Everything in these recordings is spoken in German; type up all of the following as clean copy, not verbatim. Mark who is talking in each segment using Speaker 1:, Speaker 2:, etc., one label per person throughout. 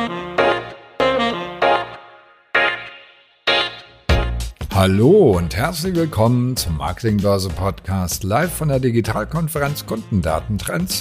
Speaker 1: Hallo und herzlich willkommen zum Marketingbörse Podcast live von der Digitalkonferenz Kundendatentrends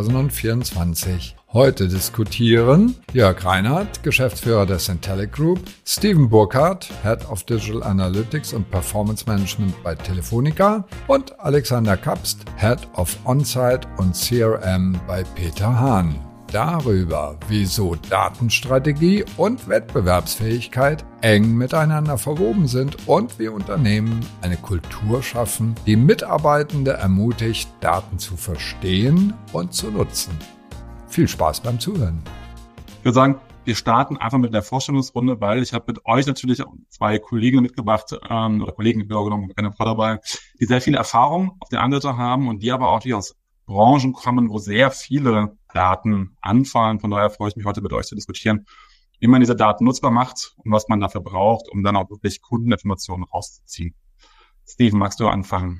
Speaker 1: 2024. Heute diskutieren Jörg Reinhardt, Geschäftsführer der Centellic Group, Steven Burkhardt, Head of Digital Analytics und Performance Management bei Telefonica und Alexander Kapst, Head of On-Site und CRM bei Peter Hahn. Darüber, wieso Datenstrategie und Wettbewerbsfähigkeit eng miteinander verwoben sind und wie Unternehmen eine Kultur schaffen, die Mitarbeitende ermutigt, Daten zu verstehen und zu nutzen. Viel Spaß beim Zuhören.
Speaker 2: Ich würde sagen, wir starten einfach mit der Vorstellungsrunde, weil ich habe mit euch natürlich zwei Kollegen mitgebracht, oder Kollegen im Büro genommen, keine Frau dabei, die sehr viel Erfahrung auf der einen Seite haben und die aber auch aus Branchen kommen, wo sehr viele Daten anfallen. Von daher freue ich mich heute mit euch zu diskutieren, wie man diese Daten nutzbar macht und was man dafür braucht, um dann auch wirklich Kundeninformationen rauszuziehen. Steven, magst du anfangen?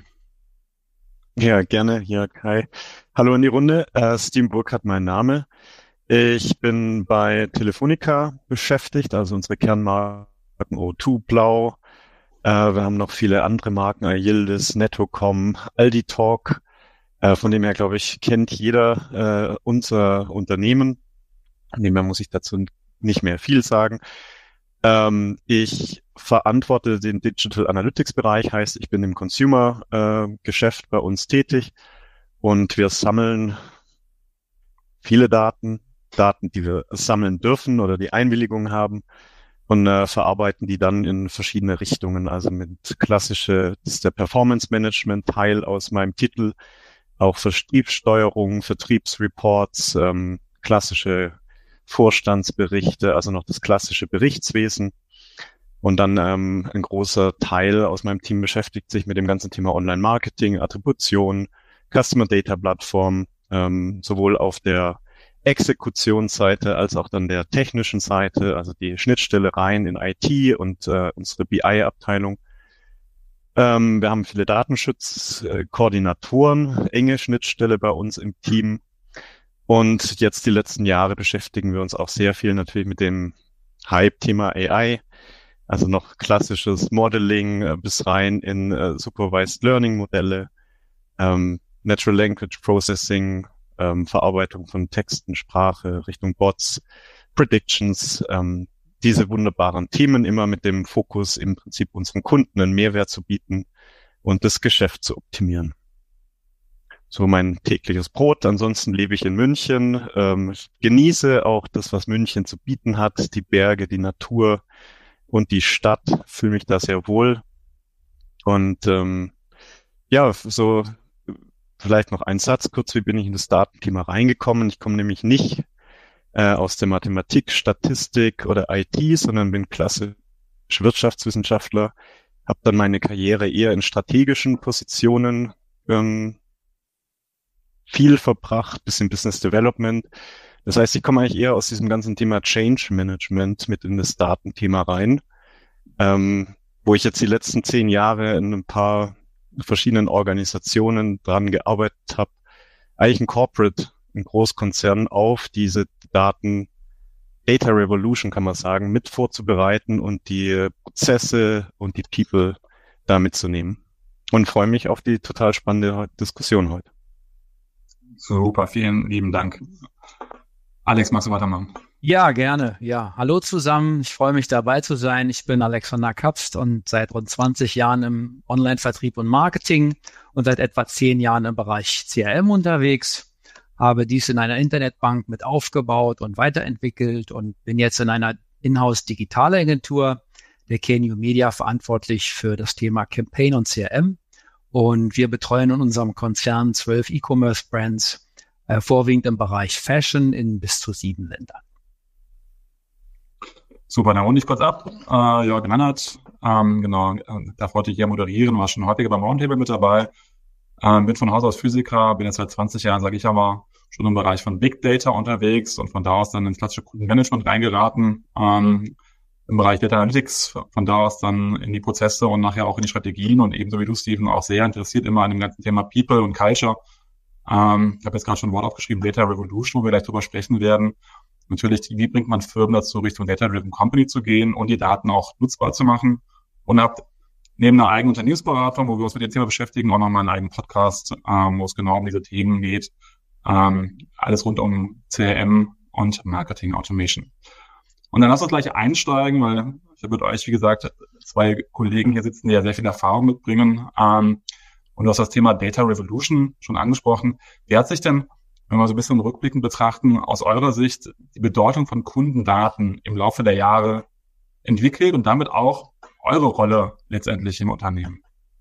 Speaker 3: Ja, gerne. Ja, hi. Hallo in die Runde. Steven Burkhardt, mein Name. Ich bin bei Telefonica beschäftigt, also unsere Kernmarken O2, Blau. Wir haben noch viele andere Marken, Ayildis, Nettocom, Aldi Talk. Von dem her, glaube ich, kennt jeder unser Unternehmen. Von dem her muss ich dazu nicht mehr viel sagen. Ich verantworte den Digital Analytics Bereich, heißt, ich bin im Consumer-Geschäft bei uns tätig und wir sammeln viele Daten, die wir sammeln dürfen oder die Einwilligung haben und verarbeiten die dann in verschiedene Richtungen. Also mit das ist der Performance Management Teil aus meinem Titel, auch Vertriebssteuerung, Vertriebsreports, klassische Vorstandsberichte, also noch das klassische Berichtswesen. Und dann ein großer Teil aus meinem Team beschäftigt sich mit dem ganzen Thema Online-Marketing, Attribution, Customer Data Plattform, sowohl auf der Exekutionsseite als auch dann der technischen Seite, also die Schnittstelle rein in IT und unsere BI-Abteilung. Wir haben viele Datenschutzkoordinatoren, enge Schnittstelle bei uns im Team. Und jetzt die letzten Jahre beschäftigen wir uns auch sehr viel natürlich mit dem Hype-Thema AI. Also noch klassisches Modeling bis rein in Supervised Learning Modelle, Natural Language Processing, Verarbeitung von Texten, Sprache, Richtung Bots, Predictions, diese wunderbaren Themen immer mit dem Fokus im Prinzip unseren Kunden einen Mehrwert zu bieten und das Geschäft zu optimieren. So mein tägliches Brot. Ansonsten lebe ich in München, genieße auch das, was München zu bieten hat, die Berge, die Natur und die Stadt, fühle mich da sehr wohl. Und ja, so vielleicht noch ein Satz kurz, wie bin ich in das Datenthema reingekommen? Ich komme nämlich nicht aus der Mathematik, Statistik oder IT, sondern bin klassisch Wirtschaftswissenschaftler, habe dann meine Karriere eher in strategischen Positionen viel verbracht, bisschen Business Development. Das heißt, ich komme eigentlich eher aus diesem ganzen Thema Change Management mit in das Datenthema rein, wo ich jetzt die letzten 10 Jahre in ein paar verschiedenen Organisationen dran gearbeitet habe, eigentlich ein Corporate, ein Großkonzern auf diese Daten, Data Revolution kann man sagen, mit vorzubereiten und die Prozesse und die People da mitzunehmen. Und freue mich auf die total spannende Diskussion heute.
Speaker 2: Super, vielen lieben Dank. Alex, magst du weitermachen?
Speaker 4: Ja, gerne. Ja, hallo zusammen. Ich freue mich dabei zu sein. Ich bin Alexander Kapst und seit rund 20 Jahren im Online-Vertrieb und Marketing und seit etwa 10 Jahren im Bereich CRM unterwegs. Habe dies in einer Internetbank mit aufgebaut und weiterentwickelt und bin jetzt in einer Inhouse-Digitalagentur, der KNU Media, verantwortlich für das Thema Campaign und CRM. Und wir betreuen in unserem Konzern 12 E-Commerce-Brands, vorwiegend im Bereich Fashion in bis zu 7 Ländern.
Speaker 2: Super, dann runde ich kurz ab. Jörg Reinhardt, darf heute hier moderieren, war schon häufiger beim Roundtable mit dabei. Bin von Haus aus Physiker, bin jetzt seit 20 Jahren, sage ich aber, schon im Bereich von Big Data unterwegs und von da aus dann ins klassische Kundenmanagement reingeraten, im Bereich Data Analytics, von da aus dann in die Prozesse und nachher auch in die Strategien und ebenso wie du, Steven, auch sehr interessiert immer an dem ganzen Thema People und Culture. Ich habe jetzt gerade schon ein Wort aufgeschrieben, Data Revolution, wo wir gleich drüber sprechen werden. Natürlich, wie bringt man Firmen dazu, Richtung Data-Driven Company zu gehen und die Daten auch nutzbar zu machen? Und habt neben einer eigenen Unternehmensberatung, wo wir uns mit dem Thema beschäftigen, auch nochmal einen eigenen Podcast, wo es genau um diese Themen geht. Alles rund um CRM und Marketing Automation. Und dann lasst uns gleich einsteigen, weil ich habe mit euch, wie gesagt, 2 Kollegen hier sitzen, die ja sehr viel Erfahrung mitbringen. Und du hast das Thema Data Revolution schon angesprochen. Wie hat sich denn, wenn wir so ein bisschen rückblickend betrachten, aus eurer Sicht die Bedeutung von Kundendaten im Laufe der Jahre entwickelt und damit auch eure Rolle letztendlich im Unternehmen?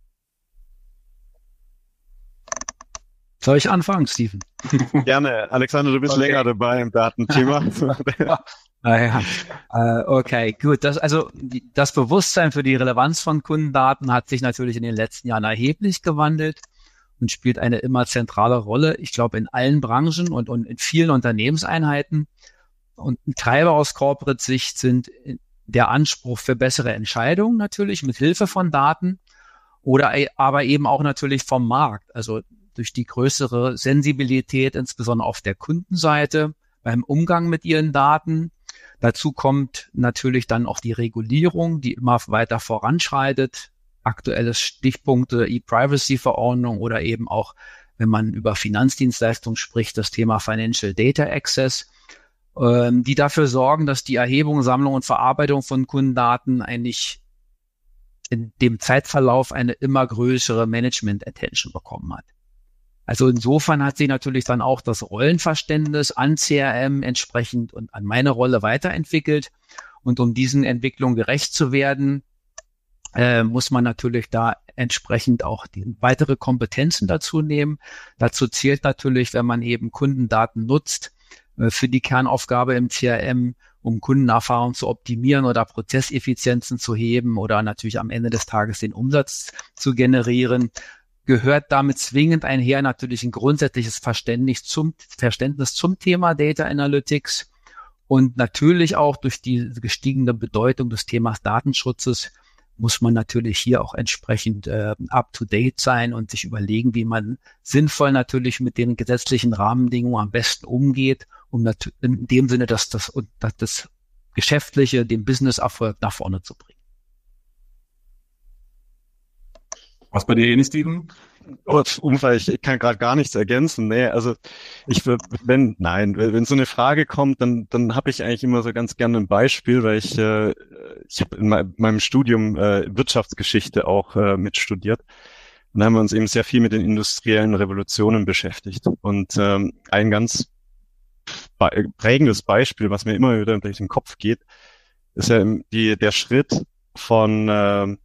Speaker 4: Soll ich anfangen, Steven?
Speaker 3: Gerne. Alexander, du bist länger dabei im Datenthema.
Speaker 4: Naja, okay, gut. Das Bewusstsein für die Relevanz von Kundendaten hat sich natürlich in den letzten Jahren erheblich gewandelt und spielt eine immer zentrale Rolle, ich glaube, in allen Branchen und in vielen Unternehmenseinheiten. Und ein Treiber aus Corporate-Sicht sind der Anspruch für bessere Entscheidungen natürlich mit Hilfe von Daten oder aber eben auch natürlich vom Markt, also durch die größere Sensibilität, insbesondere auf der Kundenseite, beim Umgang mit ihren Daten. Dazu kommt natürlich dann auch die Regulierung, die immer weiter voranschreitet. Aktuelle Stichpunkte, E-Privacy-Verordnung oder eben auch, wenn man über Finanzdienstleistungen spricht, das Thema Financial Data Access, die dafür sorgen, dass die Erhebung, Sammlung und Verarbeitung von Kundendaten eigentlich in dem Zeitverlauf eine immer größere Management-Attention bekommen hat. Also insofern hat sich natürlich dann auch das Rollenverständnis an CRM entsprechend und an meine Rolle weiterentwickelt. Und um diesen Entwicklungen gerecht zu werden, muss man natürlich da entsprechend auch die weitere Kompetenzen dazu nehmen. Dazu zählt natürlich, wenn man eben Kundendaten nutzt, für die Kernaufgabe im CRM, um Kundenerfahrung zu optimieren oder Prozesseffizienzen zu heben oder natürlich am Ende des Tages den Umsatz zu generieren, gehört damit zwingend einher natürlich ein grundsätzliches Verständnis zum Thema Data Analytics und natürlich auch durch die gestiegene Bedeutung des Themas Datenschutzes muss man natürlich hier auch entsprechend up-to-date sein und sich überlegen, wie man sinnvoll natürlich mit den gesetzlichen Rahmenbedingungen am besten umgeht, um in dem Sinne, dass das Geschäftliche, den Business-Erfolg nach vorne zu bringen.
Speaker 2: Was bei dir ähnlich, Steven?
Speaker 3: Ich kann gerade gar nichts ergänzen. Nee, also wenn so eine Frage kommt, dann habe ich eigentlich immer so ganz gerne ein Beispiel, weil ich habe in meinem Studium Wirtschaftsgeschichte auch mitstudiert. Und da haben wir uns eben sehr viel mit den industriellen Revolutionen beschäftigt. Und ein ganz prägendes Beispiel, was mir immer wieder durch den Kopf geht, ist ja der Schritt von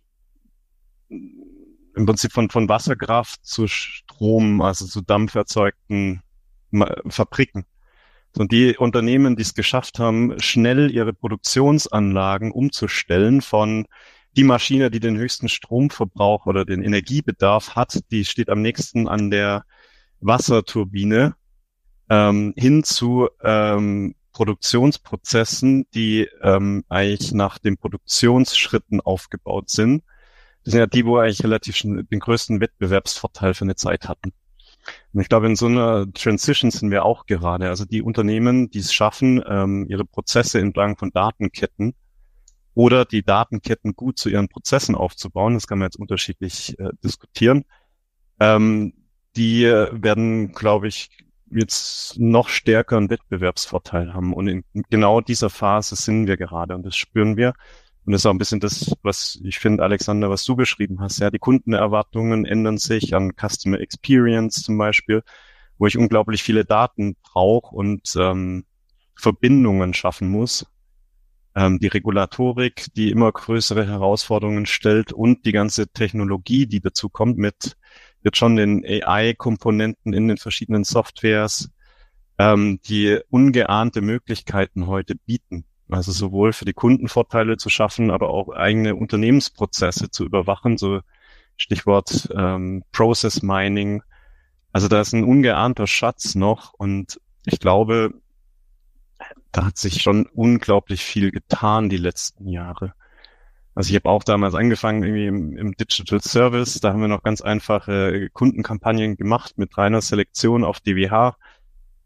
Speaker 3: im Prinzip von Wasserkraft zu Strom, also zu dampferzeugten Fabriken. Und die Unternehmen, die es geschafft haben, schnell ihre Produktionsanlagen umzustellen von die Maschine, die den höchsten Stromverbrauch oder den Energiebedarf hat, die steht am nächsten an der Wasserturbine, hin zu Produktionsprozessen, die eigentlich nach den Produktionsschritten aufgebaut sind. Das sind ja die, wo eigentlich relativ schon den größten Wettbewerbsvorteil für eine Zeit hatten. Und ich glaube, in so einer Transition sind wir auch gerade. Also die Unternehmen, die es schaffen, ihre Prozesse entlang von Datenketten oder die Datenketten gut zu ihren Prozessen aufzubauen, das kann man jetzt unterschiedlich diskutieren, die werden, glaube ich, jetzt noch stärker einen Wettbewerbsvorteil haben. Und in genau dieser Phase sind wir gerade und das spüren wir. Und das ist auch ein bisschen das, was ich finde, Alexander, was du beschrieben hast. Ja, die Kundenerwartungen ändern sich an Customer Experience zum Beispiel, wo ich unglaublich viele Daten brauche und Verbindungen schaffen muss. Die Regulatorik, die immer größere Herausforderungen stellt und die ganze Technologie, die dazu kommt mit jetzt schon den AI-Komponenten in den verschiedenen Softwares, die ungeahnte Möglichkeiten heute bieten. Also sowohl für die Kunden Vorteile zu schaffen, aber auch eigene Unternehmensprozesse zu überwachen, so Stichwort Process Mining. Also da ist ein ungeahnter Schatz noch und ich glaube, da hat sich schon unglaublich viel getan die letzten Jahre. Also ich habe auch damals angefangen irgendwie im Digital Service, da haben wir noch ganz einfache Kundenkampagnen gemacht mit reiner Selektion auf DWH.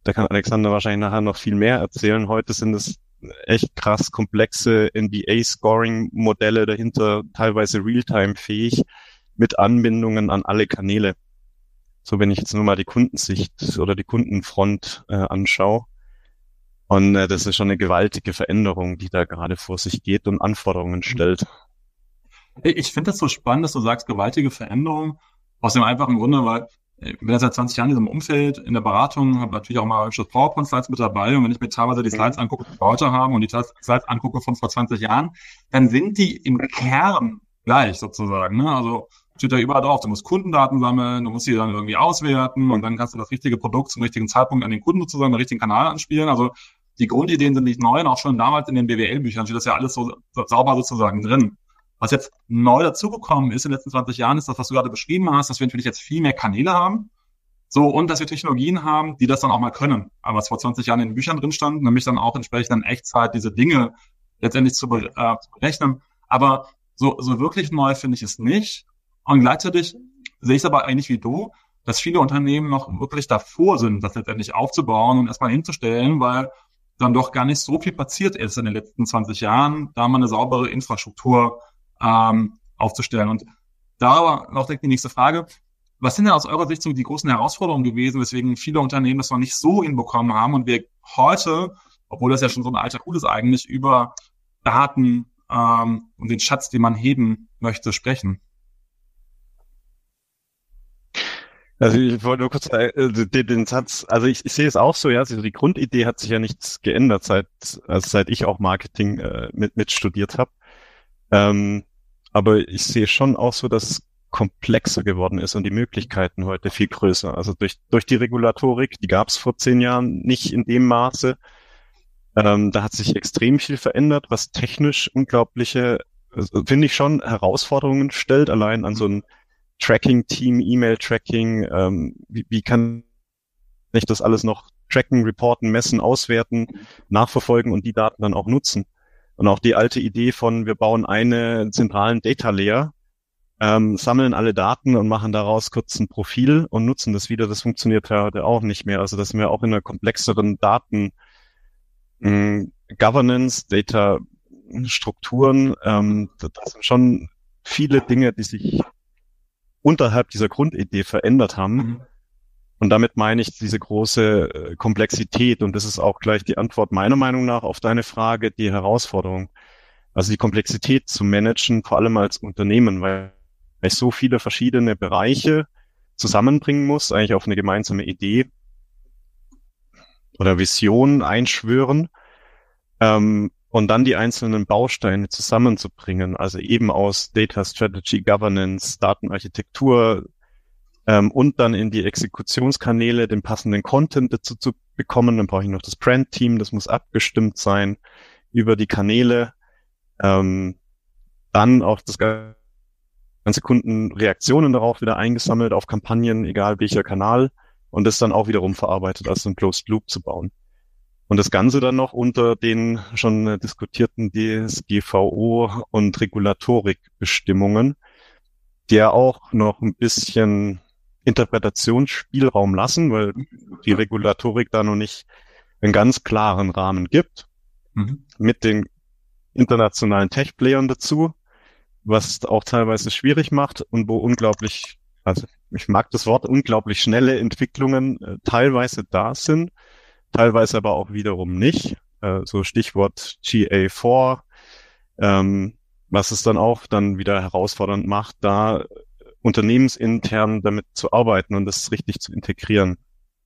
Speaker 3: da kann Alexander wahrscheinlich nachher noch viel mehr erzählen. Heute sind es echt krass komplexe NBA-Scoring-Modelle dahinter, teilweise Realtime-fähig, mit Anbindungen an alle Kanäle. So, wenn ich jetzt nur mal die Kundensicht oder die Kundenfront anschaue. Und das ist schon eine gewaltige Veränderung, die da gerade vor sich geht und Anforderungen stellt.
Speaker 2: Ich finde das so spannend, dass du sagst, gewaltige Veränderung, aus dem einfachen Grunde, weil ich bin ja seit 20 Jahren in diesem Umfeld, in der Beratung, habe natürlich auch mal PowerPoint-Slides mit dabei, und wenn ich mir teilweise die Slides angucke, die wir heute haben, und die Slides angucke von vor 20 Jahren, dann sind die im Kern gleich sozusagen, ne? Also steht da überall drauf, du musst Kundendaten sammeln, du musst die dann irgendwie auswerten, und dann kannst du das richtige Produkt zum richtigen Zeitpunkt an den Kunden sozusagen, den richtigen Kanal anspielen. Also die Grundideen sind nicht neu, und auch schon damals in den BWL-Büchern steht das ja alles so sauber sozusagen drin. Was jetzt neu dazugekommen ist in den letzten 20 Jahren, ist das, was du gerade beschrieben hast, dass wir natürlich jetzt viel mehr Kanäle haben, so, und dass wir Technologien haben, die das dann auch mal können. Aber was vor 20 Jahren in den Büchern drin stand, nämlich dann auch entsprechend in Echtzeit diese Dinge letztendlich zu berechnen. Aber so wirklich neu finde ich es nicht. Und gleichzeitig sehe ich es aber eigentlich wie du, dass viele Unternehmen noch wirklich davor sind, das letztendlich aufzubauen und erstmal hinzustellen, weil dann doch gar nicht so viel passiert ist in den letzten 20 Jahren, da mal eine saubere Infrastruktur aufzustellen. Und da noch direkt die nächste Frage. Was sind denn aus eurer Sicht so die großen Herausforderungen gewesen, weswegen viele Unternehmen das noch nicht so hinbekommen haben und wir heute, obwohl das ja schon so ein alter Hut ist eigentlich, über Daten und den Schatz, den man heben möchte, sprechen?
Speaker 3: Also ich wollte nur kurz den Satz, also ich sehe es auch so, ja, also die Grundidee hat sich ja nichts geändert, seit ich auch Marketing mit studiert habe. Aber ich sehe schon auch so, dass es komplexer geworden ist und die Möglichkeiten heute viel größer. Also durch die Regulatorik, die gab es vor 10 Jahren nicht in dem Maße. Da hat sich extrem viel verändert, was technisch unglaubliche, finde ich schon, Herausforderungen stellt, allein an so ein Tracking-Team, E-Mail-Tracking, wie kann ich das alles noch tracken, reporten, messen, auswerten, nachverfolgen und die Daten dann auch nutzen. Und auch die alte Idee von, wir bauen einen zentralen Data Layer, sammeln alle Daten und machen daraus kurz ein Profil und nutzen das wieder, das funktioniert ja heute auch nicht mehr. Also das sind wir auch in einer komplexeren Governance, Data-Strukturen. Das sind schon viele Dinge, die sich unterhalb dieser Grundidee verändert haben. Mhm. Und damit meine ich diese große Komplexität. Und das ist auch gleich die Antwort meiner Meinung nach auf deine Frage, die Herausforderung. Also die Komplexität zu managen, vor allem als Unternehmen, weil ich so viele verschiedene Bereiche zusammenbringen muss, eigentlich auf eine gemeinsame Idee oder Vision einschwören, und dann die einzelnen Bausteine zusammenzubringen, also eben aus Data Strategy, Governance, Datenarchitektur, und dann in die Exekutionskanäle den passenden Content dazu zu bekommen. Dann brauche ich noch das Brand-Team, das muss abgestimmt sein über die Kanäle. Dann auch das ganze Kundenreaktionen darauf wieder eingesammelt auf Kampagnen, egal welcher Kanal, und das dann auch wiederum verarbeitet, also ein Closed Loop zu bauen. Und das Ganze dann noch unter den schon diskutierten DSGVO und Regulatorikbestimmungen, die ja auch noch ein bisschen Interpretationsspielraum lassen, weil die Regulatorik da noch nicht einen ganz klaren Rahmen gibt, mit den internationalen Tech-Playern dazu, was auch teilweise schwierig macht und wo unglaublich, also ich mag das Wort, unglaublich schnelle Entwicklungen teilweise da sind, teilweise aber auch wiederum nicht. So Stichwort GA4, was es dann auch dann wieder herausfordernd macht, da unternehmensintern damit zu arbeiten und das richtig zu integrieren.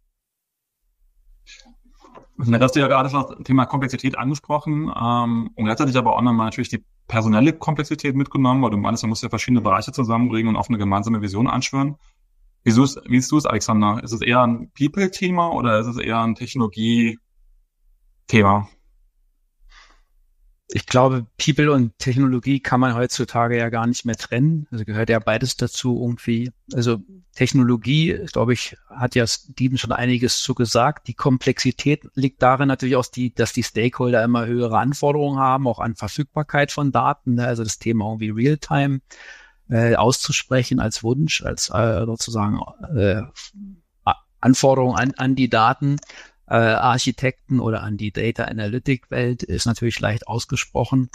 Speaker 2: Du hast ja gerade schon das Thema Komplexität angesprochen, und gleichzeitig aber auch nochmal natürlich die personelle Komplexität mitgenommen, weil du meinst, man muss ja verschiedene Bereiche zusammenbringen und auf eine gemeinsame Vision anschwören. Wie siehst du es, Alexander? Ist es eher ein People-Thema oder ist es eher ein Technologie-Thema?
Speaker 4: Ich glaube, People und Technologie kann man heutzutage ja gar nicht mehr trennen. Also gehört ja beides dazu irgendwie. Also Technologie, glaube ich, hat ja Steven schon einiges zu gesagt. Die Komplexität liegt darin natürlich auch, dass die Stakeholder immer höhere Anforderungen haben, auch an Verfügbarkeit von Daten. Also das Thema irgendwie Realtime auszusprechen als Wunsch, als sozusagen Anforderung an die Daten. Architekten oder an die Data Analytic Welt ist natürlich leicht ausgesprochen,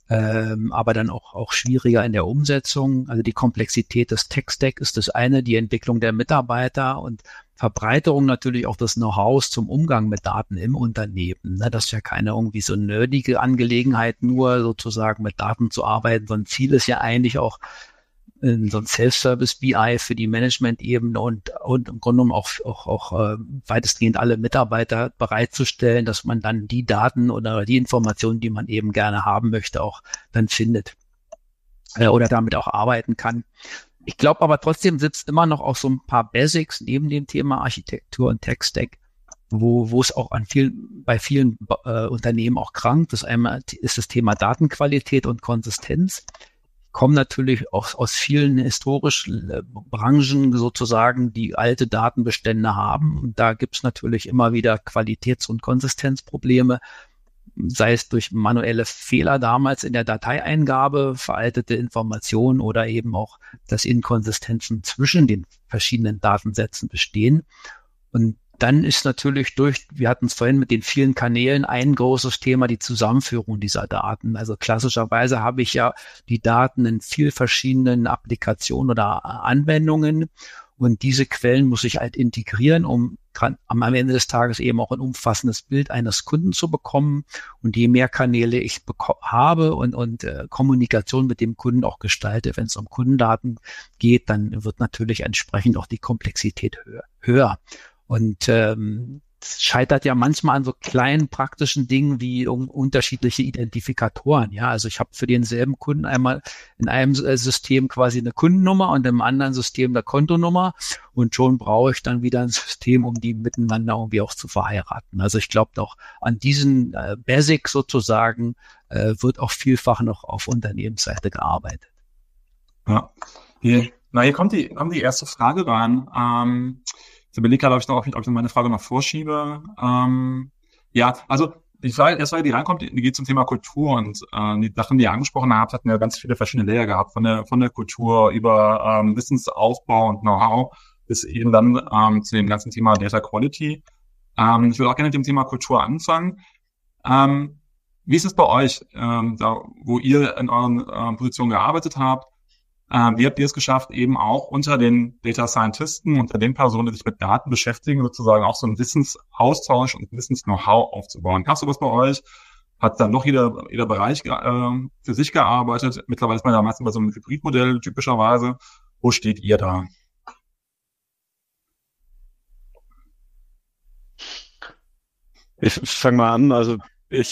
Speaker 4: aber dann auch schwieriger in der Umsetzung. Also die Komplexität des Tech-Stack ist das eine, die Entwicklung der Mitarbeiter und Verbreiterung natürlich auch des Know-hows zum Umgang mit Daten im Unternehmen. Ne, das ist ja keine irgendwie so nerdige Angelegenheit, nur sozusagen mit Daten zu arbeiten, sondern Ziel ist ja eigentlich auch so ein Self-Service-BI für die Management-Ebene und im Grunde genommen auch weitestgehend alle Mitarbeiter bereitzustellen, dass man dann die Daten oder die Informationen, die man eben gerne haben möchte, auch dann findet oder damit auch arbeiten kann. Ich glaube aber trotzdem sitzt immer noch auch so ein paar Basics neben dem Thema Architektur und Tech-Stack, wo es auch bei vielen Unternehmen auch krankt. Das einmal ist das Thema Datenqualität und Konsistenz. Kommen natürlich auch aus vielen historischen Branchen sozusagen, die alte Datenbestände haben. Und da gibt's natürlich immer wieder Qualitäts- und Konsistenzprobleme, sei es durch manuelle Fehler damals in der Dateieingabe, veraltete Informationen oder eben auch, dass Inkonsistenzen zwischen den verschiedenen Datensätzen bestehen. Und dann ist natürlich wir hatten es vorhin mit den vielen Kanälen, ein großes Thema, die Zusammenführung dieser Daten. Also klassischerweise habe ich ja die Daten in viel verschiedenen Applikationen oder Anwendungen und diese Quellen muss ich halt integrieren, um am Ende des Tages eben auch ein umfassendes Bild eines Kunden zu bekommen. Und je mehr Kanäle ich habe und Kommunikation mit dem Kunden auch gestalte, wenn es um Kundendaten geht, dann wird natürlich entsprechend auch die Komplexität höher. Und es scheitert ja manchmal an so kleinen praktischen Dingen wie unterschiedliche Identifikatoren. Ja, also ich habe für denselben Kunden einmal in einem System quasi eine Kundennummer und im anderen System eine Kontonummer und schon brauche ich dann wieder ein System, um die miteinander irgendwie auch zu verheiraten. Also ich glaube auch an diesen Basic sozusagen wird auch vielfach noch auf Unternehmensseite gearbeitet.
Speaker 2: Ja, hier kommt die erste Frage rein. Ich überlege gerade, ob ich meine Frage noch vorschiebe. Also die Frage, die reinkommt, die geht zum Thema Kultur und die Sachen, die ihr angesprochen habt, hatten ja ganz viele verschiedene Layer gehabt, von der Kultur über Wissensaufbau und Know-how bis eben dann zu dem ganzen Thema Data Quality. Ich würde auch gerne mit dem Thema Kultur anfangen. Wie ist es bei euch, da wo ihr in euren Positionen gearbeitet habt? Wie habt ihr es geschafft, eben auch unter den Data Scientisten, unter den Personen, die sich mit Daten beschäftigen, sozusagen auch so einen Wissensaustausch und Wissens-Know-how aufzubauen? Gab es sowas bei euch? Hat dann doch jeder Bereich für sich gearbeitet? Mittlerweile ist man ja meistens bei so einem Hybridmodell typischerweise. Wo steht ihr da?
Speaker 3: Ich fange mal an. Also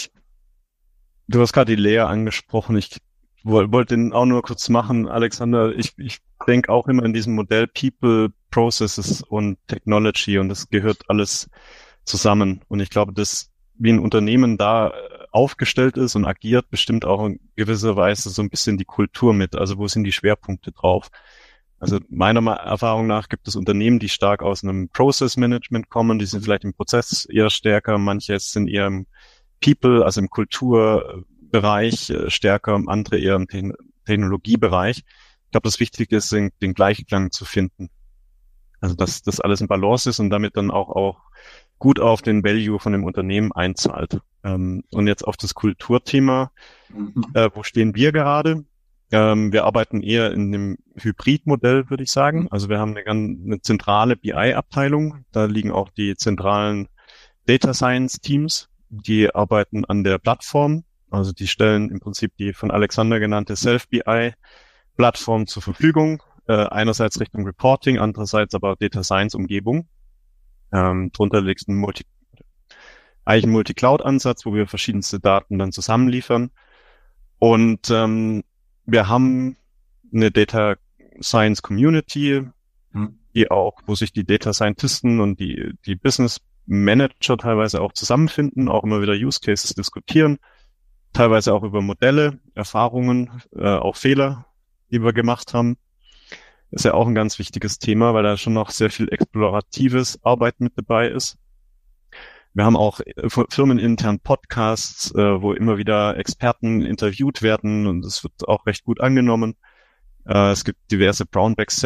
Speaker 3: du hast gerade die Lea angesprochen. Ich wollte den auch nur kurz machen, Alexander. Ich denke auch immer in diesem Modell People, Processes und Technology und das gehört alles zusammen. Und ich glaube, dass wie ein Unternehmen da aufgestellt ist und agiert, bestimmt auch in gewisser Weise so ein bisschen die Kultur mit. Also wo sind die Schwerpunkte drauf? Also meiner Erfahrung nach gibt es Unternehmen, die stark aus einem Process Management kommen, die sind vielleicht im Prozess eher stärker, manche sind eher im People, also im Kulturbereich stärker, andere eher im Technologiebereich. Ich glaube, das Wichtige ist, den Gleichklang zu finden. Also, dass das alles in Balance ist und damit dann auch gut auf den Value von dem Unternehmen einzahlt. Und jetzt auf das Kulturthema. Wo stehen wir gerade? Wir arbeiten eher in einem Hybridmodell, würde ich sagen. Also wir haben eine zentrale BI-Abteilung. Da liegen auch die zentralen Data Science Teams. Die arbeiten an der Plattform. Also die stellen im Prinzip die von Alexander genannte Self-BI-Plattform zur Verfügung. Einerseits Richtung Reporting, andererseits aber Data Science-Umgebung. Drunter liegt eigentlich ein Multi-Cloud-Ansatz, wo wir verschiedenste Daten dann zusammenliefern. Und wir haben eine Data Science Community, wo sich die Data Scientisten und die Business Manager teilweise auch zusammenfinden, auch immer wieder Use Cases diskutieren, teilweise auch über Modelle, Erfahrungen, auch Fehler, die wir gemacht haben. Das ist ja auch ein ganz wichtiges Thema, weil da schon noch sehr viel exploratives Arbeit mit dabei ist. Wir haben auch firmenintern Podcasts, wo immer wieder Experten interviewt werden und es wird auch recht gut angenommen. Es gibt diverse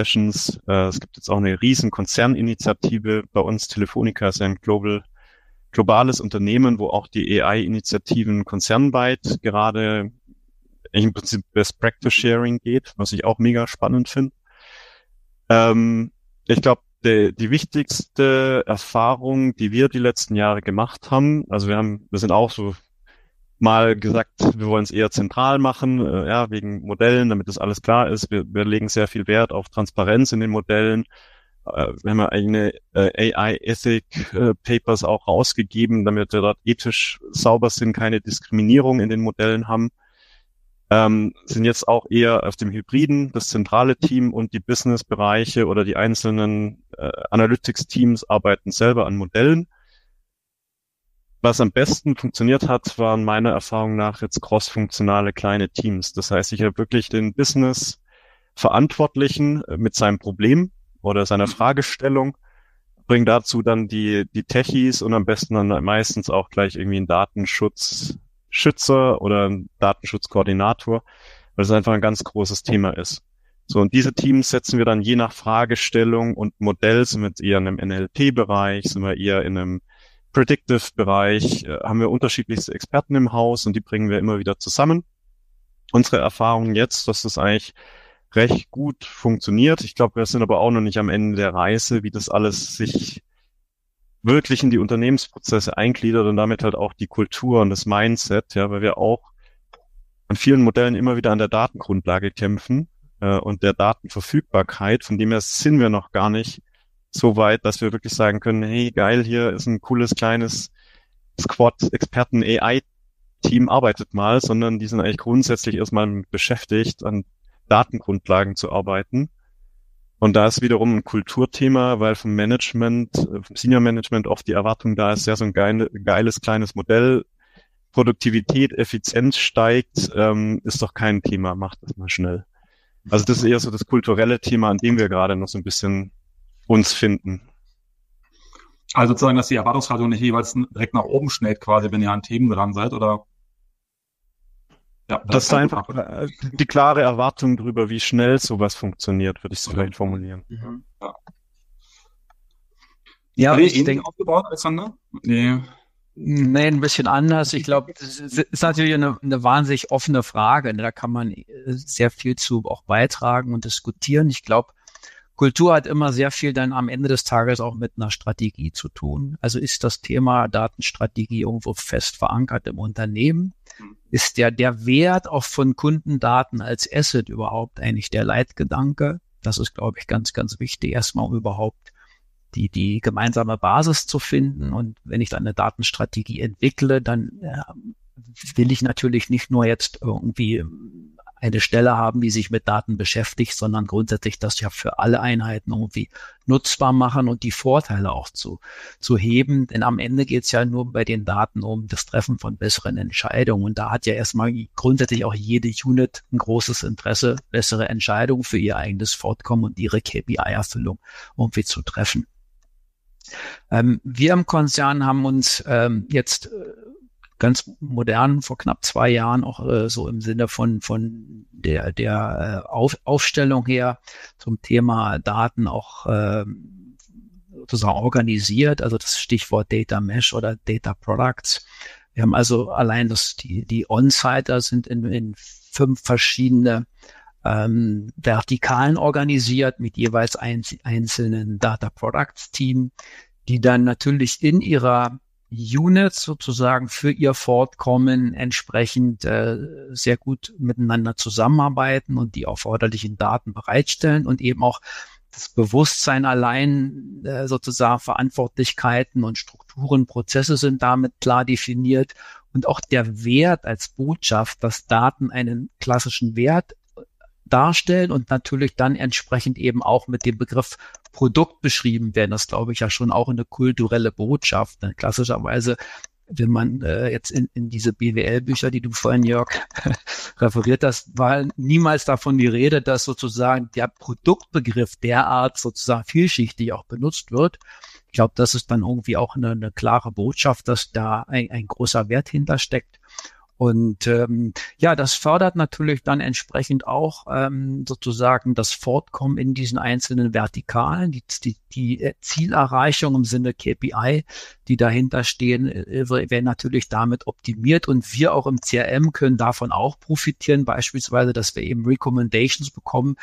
Speaker 3: Brownback-Sessions. Es gibt jetzt auch eine riesen Konzerninitiative bei uns. Telefonica ist ja ein Global globales Unternehmen, wo auch die AI-Initiativen konzernweit gerade im Prinzip Best Practice Sharing geht, was ich auch mega spannend finde. Ich glaube, die wichtigste Erfahrung, die wir die letzten Jahre gemacht haben, also wir sind auch so mal gesagt, wir wollen es eher zentral machen, wegen Modellen, damit das alles klar ist. Wir legen sehr viel Wert auf Transparenz in den Modellen. Wir haben ja eigene AI-Ethic-Papers auch rausgegeben, damit wir dort ethisch sauber sind, keine Diskriminierung in den Modellen haben. Sind jetzt auch eher auf dem Hybriden, das zentrale Team und die Business-Bereiche oder die einzelnen Analytics-Teams arbeiten selber an Modellen. Was am besten funktioniert hat, waren meiner Erfahrung nach jetzt cross-funktionale kleine Teams. Das heißt, ich habe wirklich den Business-Verantwortlichen mit seinem Problem oder seiner Fragestellung, bringe dazu dann die Techies und am besten dann meistens auch gleich irgendwie einen Datenschutzschützer oder einen Datenschutzkoordinator, weil es einfach ein ganz großes Thema ist. So, und diese Teams setzen wir dann je nach Fragestellung und Modell, sind wir eher in einem NLP-Bereich, sind wir eher in einem Predictive-Bereich, haben wir unterschiedlichste Experten im Haus und die bringen wir immer wieder zusammen. Unsere Erfahrung jetzt, dass das eigentlich recht gut funktioniert. Ich glaube, wir sind aber auch noch nicht am Ende der Reise, wie das alles sich wirklich in die Unternehmensprozesse eingliedert und damit halt auch die Kultur und das Mindset, ja, weil wir auch an vielen Modellen immer wieder an der Datengrundlage kämpfen und der Datenverfügbarkeit, von dem her sind wir noch gar nicht so weit, dass wir wirklich sagen können, hey, geil, hier ist ein cooles kleines Squad-Experten-AI-Team, arbeitet mal, sondern die sind eigentlich grundsätzlich erstmal beschäftigt, an Datengrundlagen zu arbeiten. Und da ist wiederum ein Kulturthema, weil vom Management, vom Senior-Management oft die Erwartung da ist, ja, so ein geiles kleines Modell, Produktivität, Effizienz steigt, ist doch kein Thema, macht das mal schnell. Also das ist eher so das kulturelle Thema, an dem wir gerade noch so ein bisschen uns finden.
Speaker 2: Also sozusagen, dass die Erwartungshaltung nicht jeweils direkt nach oben schnellt, quasi, wenn ihr an Themen dran seid, oder? Ja,
Speaker 3: das ist einfach die klare Erwartung darüber, wie schnell sowas funktioniert, würde ich so vielleicht formulieren.
Speaker 2: Ja, ich denke aufgebaut, Alexander? Nee,
Speaker 4: ein bisschen anders. Ich glaube, das ist natürlich eine wahnsinnig offene Frage. Da kann man sehr viel zu auch beitragen und diskutieren. Ich glaube, Kultur hat immer sehr viel dann am Ende des Tages auch mit einer Strategie zu tun. Also ist das Thema Datenstrategie irgendwo fest verankert im Unternehmen? Ist der Wert auch von Kundendaten als Asset überhaupt eigentlich der Leitgedanke? Das ist, glaube ich, ganz, ganz wichtig, erstmal um überhaupt die gemeinsame Basis zu finden. Und wenn ich dann eine Datenstrategie entwickle, dann will ich natürlich nicht nur jetzt irgendwie eine Stelle haben, die sich mit Daten beschäftigt, sondern grundsätzlich das ja für alle Einheiten irgendwie nutzbar machen und die Vorteile auch zu heben. Denn am Ende geht es ja nur bei den Daten um das Treffen von besseren Entscheidungen. Und da hat ja erstmal grundsätzlich auch jede Unit ein großes Interesse, bessere Entscheidungen für ihr eigenes Fortkommen und ihre KPI-Erfüllung irgendwie zu treffen. Wir im Konzern haben uns jetzt ganz modern vor knapp 2 Jahren auch so im Sinne von der Aufstellung her zum Thema Daten auch sozusagen organisiert, also das Stichwort Data Mesh oder Data Products. Wir haben also allein die On-Siter sind in 5 verschiedene Vertikalen organisiert mit jeweils einzelnen Data Products Team, die dann natürlich in ihrer Units sozusagen für ihr Fortkommen entsprechend sehr gut miteinander zusammenarbeiten und die erforderlichen Daten bereitstellen und eben auch das Bewusstsein allein sozusagen Verantwortlichkeiten und Strukturen, Prozesse sind damit klar definiert und auch der Wert als Botschaft, dass Daten einen klassischen Wert darstellen und natürlich dann entsprechend eben auch mit dem Begriff Produkt beschrieben werden. Das glaube ich ja schon auch eine kulturelle Botschaft. Klassischerweise, wenn man jetzt in diese BWL-Bücher, die du vorhin, Jörg, referiert hast, war niemals davon die Rede, dass sozusagen der Produktbegriff derart sozusagen vielschichtig auch benutzt wird. Ich glaube, das ist dann irgendwie auch eine klare Botschaft, dass da ein großer Wert hintersteckt. Und ja, das fördert natürlich dann entsprechend auch sozusagen das Fortkommen in diesen einzelnen Vertikalen, die Zielerreichung im Sinne KPI, die dahinter stehen, werden natürlich damit optimiert und wir auch im CRM können davon auch profitieren, beispielsweise, dass wir eben Recommendations bekommen,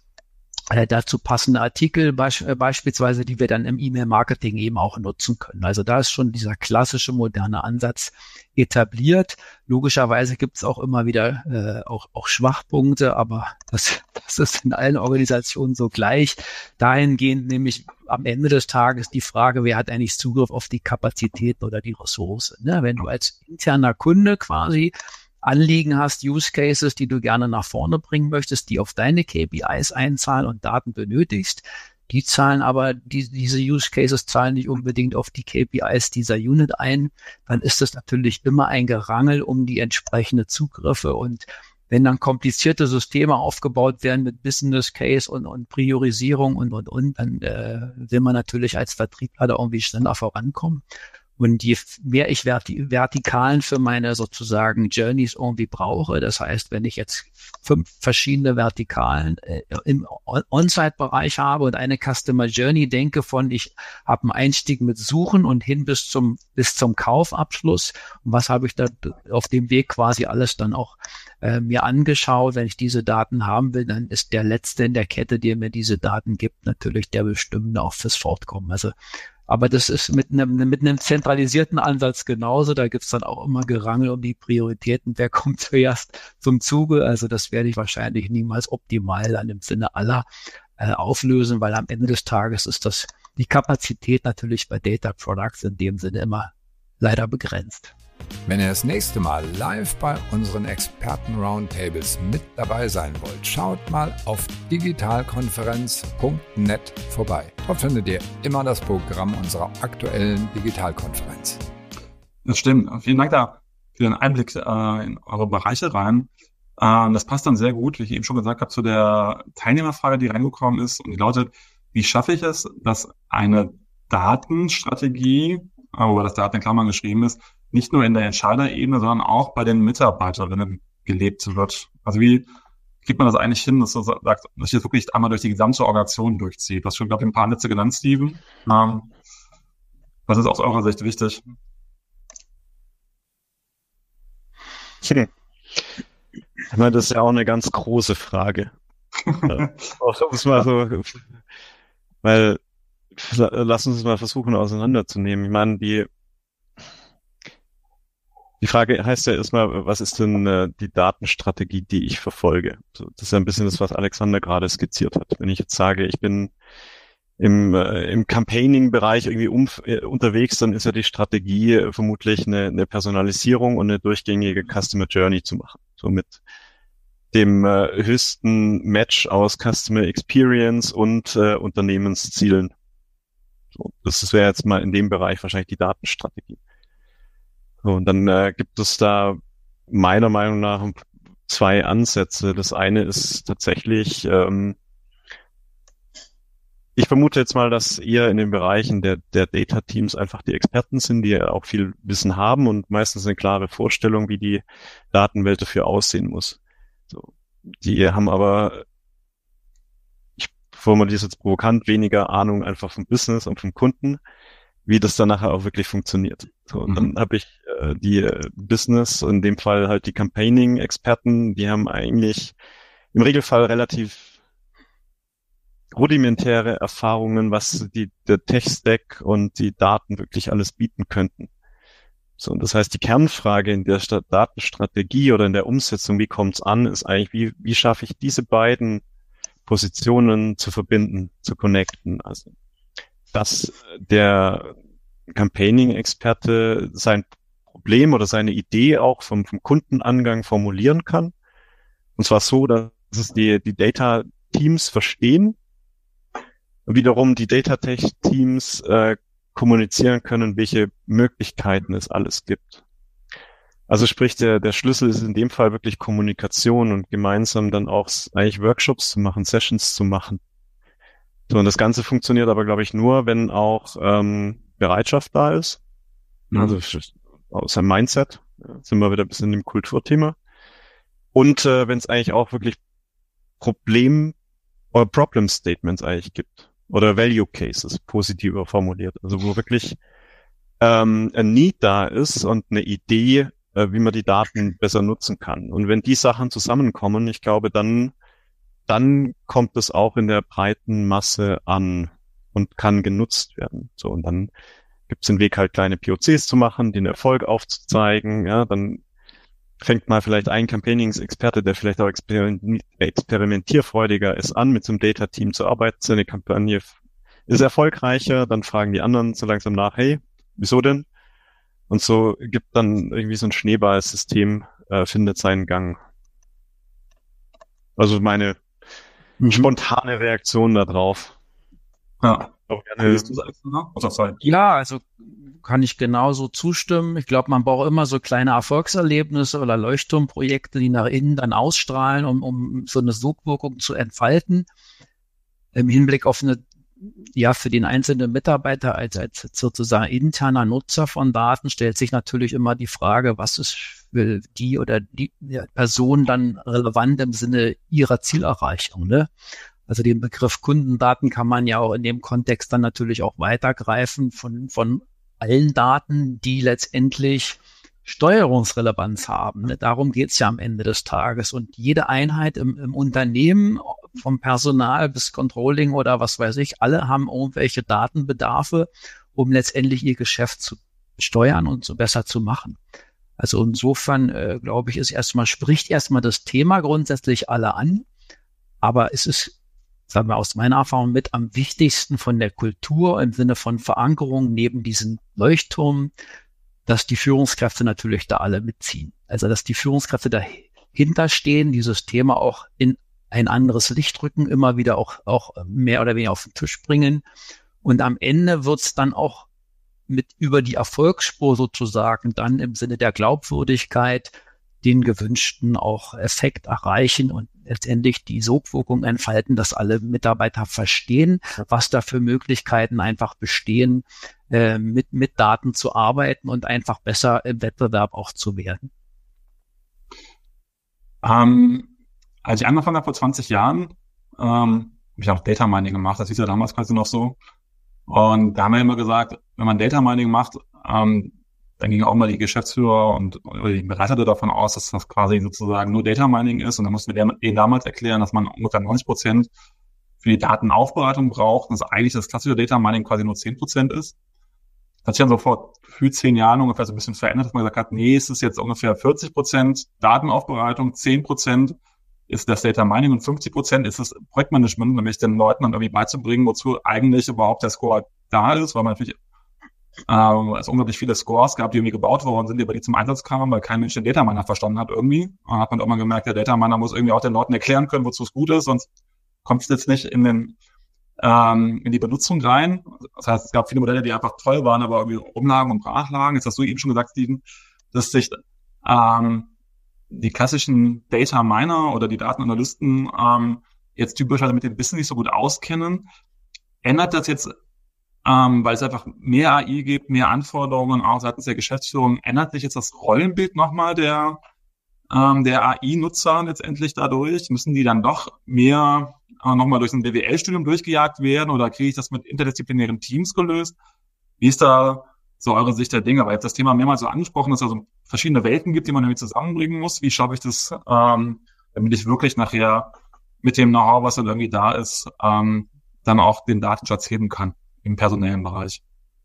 Speaker 4: dazu passende Artikel beispielsweise, die wir dann im E-Mail-Marketing eben auch nutzen können. Also da ist schon dieser klassische moderne Ansatz etabliert. Logischerweise gibt es auch immer wieder auch Schwachpunkte, aber das ist in allen Organisationen so gleich. Dahingehend nämlich am Ende des Tages die Frage, wer hat eigentlich Zugriff auf die Kapazitäten oder die Ressource? Ne? Wenn du als interner Kunde quasi Anliegen hast, Use Cases, die du gerne nach vorne bringen möchtest, die auf deine KPIs einzahlen und Daten benötigst. Die zahlen aber, diese Use Cases zahlen nicht unbedingt auf die KPIs dieser Unit ein. Dann ist es natürlich immer ein Gerangel um die entsprechende Zugriffe. Und wenn dann komplizierte Systeme aufgebaut werden mit Business Case und Priorisierung und, dann will man natürlich als Vertriebler da irgendwie schneller vorankommen. Und je mehr ich Vertikalen für meine sozusagen Journeys irgendwie brauche, das heißt, wenn ich jetzt 5 verschiedene Vertikalen im On-Site-Bereich habe und eine Customer Journey denke von, ich habe einen Einstieg mit Suchen und hin bis zum Kaufabschluss. Und was habe ich da auf dem Weg quasi alles dann auch mir angeschaut? Wenn ich diese Daten haben will, dann ist der Letzte in der Kette, der mir diese Daten gibt, natürlich der Bestimmende auch fürs Fortkommen. Aber das ist mit einem zentralisierten Ansatz genauso. Da gibt's dann auch immer Gerangel um die Prioritäten. Wer kommt zuerst zum Zuge? Also das werde ich wahrscheinlich niemals optimal dann im Sinne aller auflösen, weil am Ende des Tages ist das die Kapazität natürlich bei Data Products in dem Sinne immer leider begrenzt.
Speaker 1: Wenn ihr das nächste Mal live bei unseren Experten-Roundtables mit dabei sein wollt, schaut mal auf digitalkonferenz.net vorbei. Dort findet ihr immer das Programm unserer aktuellen Digitalkonferenz.
Speaker 2: Das stimmt. Vielen Dank da für den Einblick in eure Bereiche rein. Das passt dann sehr gut, wie ich eben schon gesagt habe, zu der Teilnehmerfrage, die reingekommen ist und die lautet, wie schaffe ich es, dass eine Datenstrategie, wo das Daten in Klammern geschrieben ist, nicht nur in der Entscheiderebene, sondern auch bei den Mitarbeiterinnen gelebt wird. Also wie kriegt man das eigentlich hin, dass du sagst, dass ich das wirklich einmal durch die gesamte Organisation durchzieht? Du hast schon, glaube ich, ein paar Netze genannt, Steven. Was ist aus eurer Sicht wichtig?
Speaker 3: Ich meine, das ist ja auch eine ganz große Frage. Muss mal so, weil lass uns mal versuchen auseinanderzunehmen. Ich meine, die Frage heißt ja erstmal, was ist denn die Datenstrategie, die ich verfolge? So, das ist ja ein bisschen das, was Alexander gerade skizziert hat. Wenn ich jetzt sage, ich bin im Campaigning-Bereich irgendwie unterwegs, dann ist ja die Strategie vermutlich eine Personalisierung und eine durchgängige Customer Journey zu machen. So mit dem höchsten Match aus Customer Experience und Unternehmenszielen. So, das wäre jetzt mal in dem Bereich wahrscheinlich die Datenstrategie. So, und dann gibt es da meiner Meinung nach 2 Ansätze. Das eine ist tatsächlich, ich vermute jetzt mal, dass eher in den Bereichen der Data-Teams einfach die Experten sind, die auch viel Wissen haben und meistens eine klare Vorstellung, wie die Datenwelt dafür aussehen muss. So, die haben aber, ich formuliere es jetzt provokant, weniger Ahnung einfach vom Business und vom Kunden, wie das dann nachher auch wirklich funktioniert. So, und dann habe ich die Business, in dem Fall halt die Campaigning-Experten, die haben eigentlich im Regelfall relativ rudimentäre Erfahrungen, was der Tech-Stack und die Daten wirklich alles bieten könnten. So, und das heißt, die Kernfrage in der Datenstrategie oder in der Umsetzung, wie kommt's an, ist eigentlich, wie schaffe ich diese beiden Positionen zu verbinden, zu connecten. Also dass der Campaigning-Experte sein Problem oder seine Idee auch vom Kundenangang formulieren kann. Und zwar so, dass es die Data-Teams verstehen. Und wiederum die Data-Tech-Teams kommunizieren können, welche Möglichkeiten es alles gibt. Also sprich, der Schlüssel ist in dem Fall wirklich Kommunikation und gemeinsam dann auch eigentlich Workshops zu machen, Sessions zu machen. So, und das Ganze funktioniert aber, glaube ich, nur, wenn auch Bereitschaft da ist. Also aus einem Mindset. Ja, sind wir wieder ein bisschen im Kulturthema. Und wenn es eigentlich auch wirklich Problem Statements eigentlich gibt oder Value Cases, positiver formuliert. Also wo wirklich ein Need da ist und eine Idee, wie man die Daten besser nutzen kann. Und wenn die Sachen zusammenkommen, ich glaube, dann kommt es auch in der breiten Masse an und kann genutzt werden. So, und dann gibt es den Weg, halt kleine POCs zu machen, den Erfolg aufzuzeigen. Ja, dann fängt mal vielleicht ein Campaigning-Experte, der vielleicht auch experimentierfreudiger ist, an, mit so einem Data-Team zu arbeiten. Seine Kampagne ist erfolgreicher, dann fragen die anderen so langsam nach, hey, wieso denn? Und so gibt dann irgendwie so ein Schneeballsystem, findet seinen Gang. Also meine spontane Reaktion da drauf.
Speaker 2: Ja.
Speaker 3: Auch gerne.
Speaker 4: Ja, also kann ich genauso zustimmen. Ich glaube, man braucht immer so kleine Erfolgserlebnisse oder Leuchtturmprojekte, die nach innen dann ausstrahlen, um so eine Sogwirkung zu entfalten. Im Hinblick auf eine, ja, für den einzelnen Mitarbeiter als sozusagen interner Nutzer von Daten stellt sich natürlich immer die Frage, was ist für die oder die Person dann relevant im Sinne ihrer Zielerreichung, ne? Also den Begriff Kundendaten kann man ja auch in dem Kontext dann natürlich auch weitergreifen von allen Daten, die letztendlich Steuerungsrelevanz haben. Ne? Darum geht's ja am Ende des Tages. Und jede Einheit im Unternehmen, vom Personal bis Controlling oder was weiß ich, alle haben irgendwelche Datenbedarfe, um letztendlich ihr Geschäft zu steuern und so besser zu machen. Also insofern, glaube ich, spricht erstmal das Thema grundsätzlich alle an. Aber es ist, sagen wir aus meiner Erfahrung, mit am wichtigsten von der Kultur im Sinne von Verankerung neben diesem Leuchtturm, dass die Führungskräfte natürlich da alle mitziehen. Also dass die Führungskräfte dahinter stehen, dieses Thema auch in ein anderes Licht rücken, immer wieder auch mehr oder weniger auf den Tisch bringen. Und am Ende wird's dann auch mit über die Erfolgsspur sozusagen dann im Sinne der Glaubwürdigkeit den gewünschten auch Effekt erreichen und letztendlich die Sogwirkung entfalten, dass alle Mitarbeiter verstehen, was da für Möglichkeiten einfach bestehen, mit Daten zu arbeiten und einfach besser im Wettbewerb auch zu werden.
Speaker 2: Als ich angefangen habe vor 20 Jahren, habe ich auch Data Mining gemacht, das hieß ja damals quasi noch so. Und da haben wir immer gesagt, wenn man Data Mining macht, dann gingen auch mal die Geschäftsführer und die Berater davon aus, dass das quasi sozusagen nur Data Mining ist. Und dann mussten wir denen damals erklären, dass man ungefähr 90% für die Datenaufbereitung braucht und dass eigentlich das klassische Data Mining quasi nur 10% ist. Das hat sich dann so vor 10 Jahren ungefähr so ein bisschen verändert, dass man gesagt hat, nee, es ist jetzt ungefähr 40% Datenaufbereitung, 10% ist das Data Mining und 50% ist das Projektmanagement, nämlich den Leuten dann irgendwie beizubringen, wozu eigentlich überhaupt der Score da ist, weil man natürlich es unglaublich viele Scores gab, die irgendwie gebaut worden sind, über die zum Einsatz kamen, weil kein Mensch den Data Miner verstanden hat irgendwie. Und hat man auch mal gemerkt, der Data Miner muss irgendwie auch den Leuten erklären können, wozu es gut ist, sonst kommt es jetzt nicht in die Benutzung rein. Das heißt, es gab viele Modelle, die einfach toll waren, aber irgendwie rumlagen und brach lagen. Jetzt hast du eben schon gesagt, Steven, dass sich die klassischen Data Miner oder die Datenanalysten jetzt typischerweise mit dem Wissen nicht so gut auskennen. Ändert das jetzt, weil es einfach mehr AI gibt, mehr Anforderungen, auch seitens der Geschäftsführung, ändert sich jetzt das Rollenbild nochmal der AI-Nutzer letztendlich dadurch? Müssen die dann doch mehr nochmal durch ein BWL-Studium durchgejagt werden oder kriege ich das mit interdisziplinären Teams gelöst? Wie ist da so eure Sicht der Dinge? Weil jetzt das Thema mehrmals so angesprochen ist, also verschiedene Welten gibt, die man irgendwie zusammenbringen muss. Wie schaffe ich das, damit ich wirklich nachher mit dem Know-how, was dann irgendwie da ist, dann auch den Datenschatz heben kann im personellen Bereich?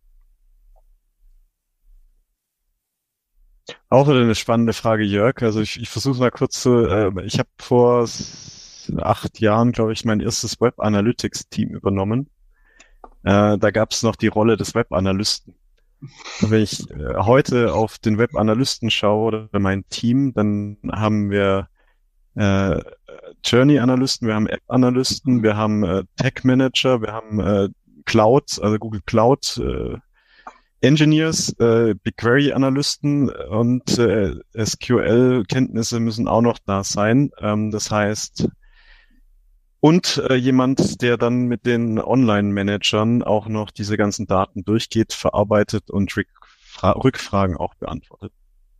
Speaker 3: Auch wieder eine spannende Frage, Jörg. Also ich versuche mal kurz ich habe vor 8 Jahren, glaube ich, mein erstes Web Analytics Team übernommen. Da gab es noch die Rolle des Web Analysten. Und wenn ich heute auf den Web Analysten schaue oder mein Team, dann haben wir Journey Analysten, wir haben App Analysten, wir haben Tech Manager, wir haben Cloud, also Google Cloud Engineers, BigQuery Analysten und SQL-Kenntnisse müssen auch noch da sein. Das heißt, und jemand, der dann mit den Online-Managern auch noch diese ganzen Daten durchgeht, verarbeitet und Rückfragen auch beantwortet.